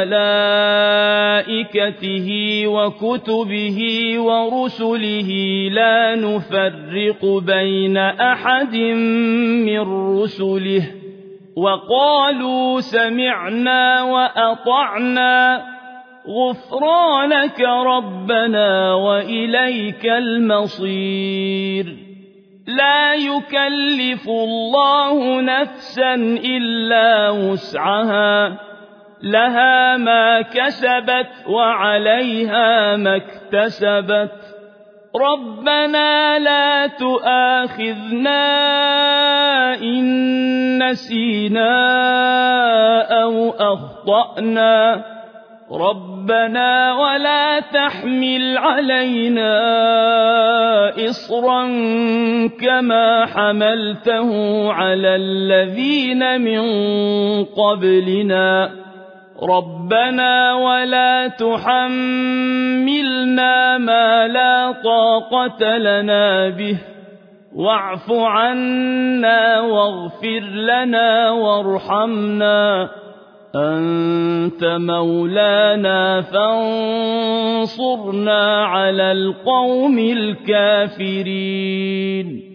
وملائكته وكتبه ورسله لا نفرق بين أحد من رسله وقالوا سمعنا وأطعنا غفرانك ربنا وإليك المصير لا يكلف الله نفسا إلا وسعها لها ما كسبت وعليها ما اكتسبت ربنا لا تؤاخذنا إن نسينا أو أخطأنا ربنا ولا تحمل علينا إصرا كما حملته على الذين من قبلنا ربنا ولا تحملنا ما لا طاقة لنا به واعف عنا واغفر لنا وارحمنا أنت مولانا فانصرنا على القوم الكافرين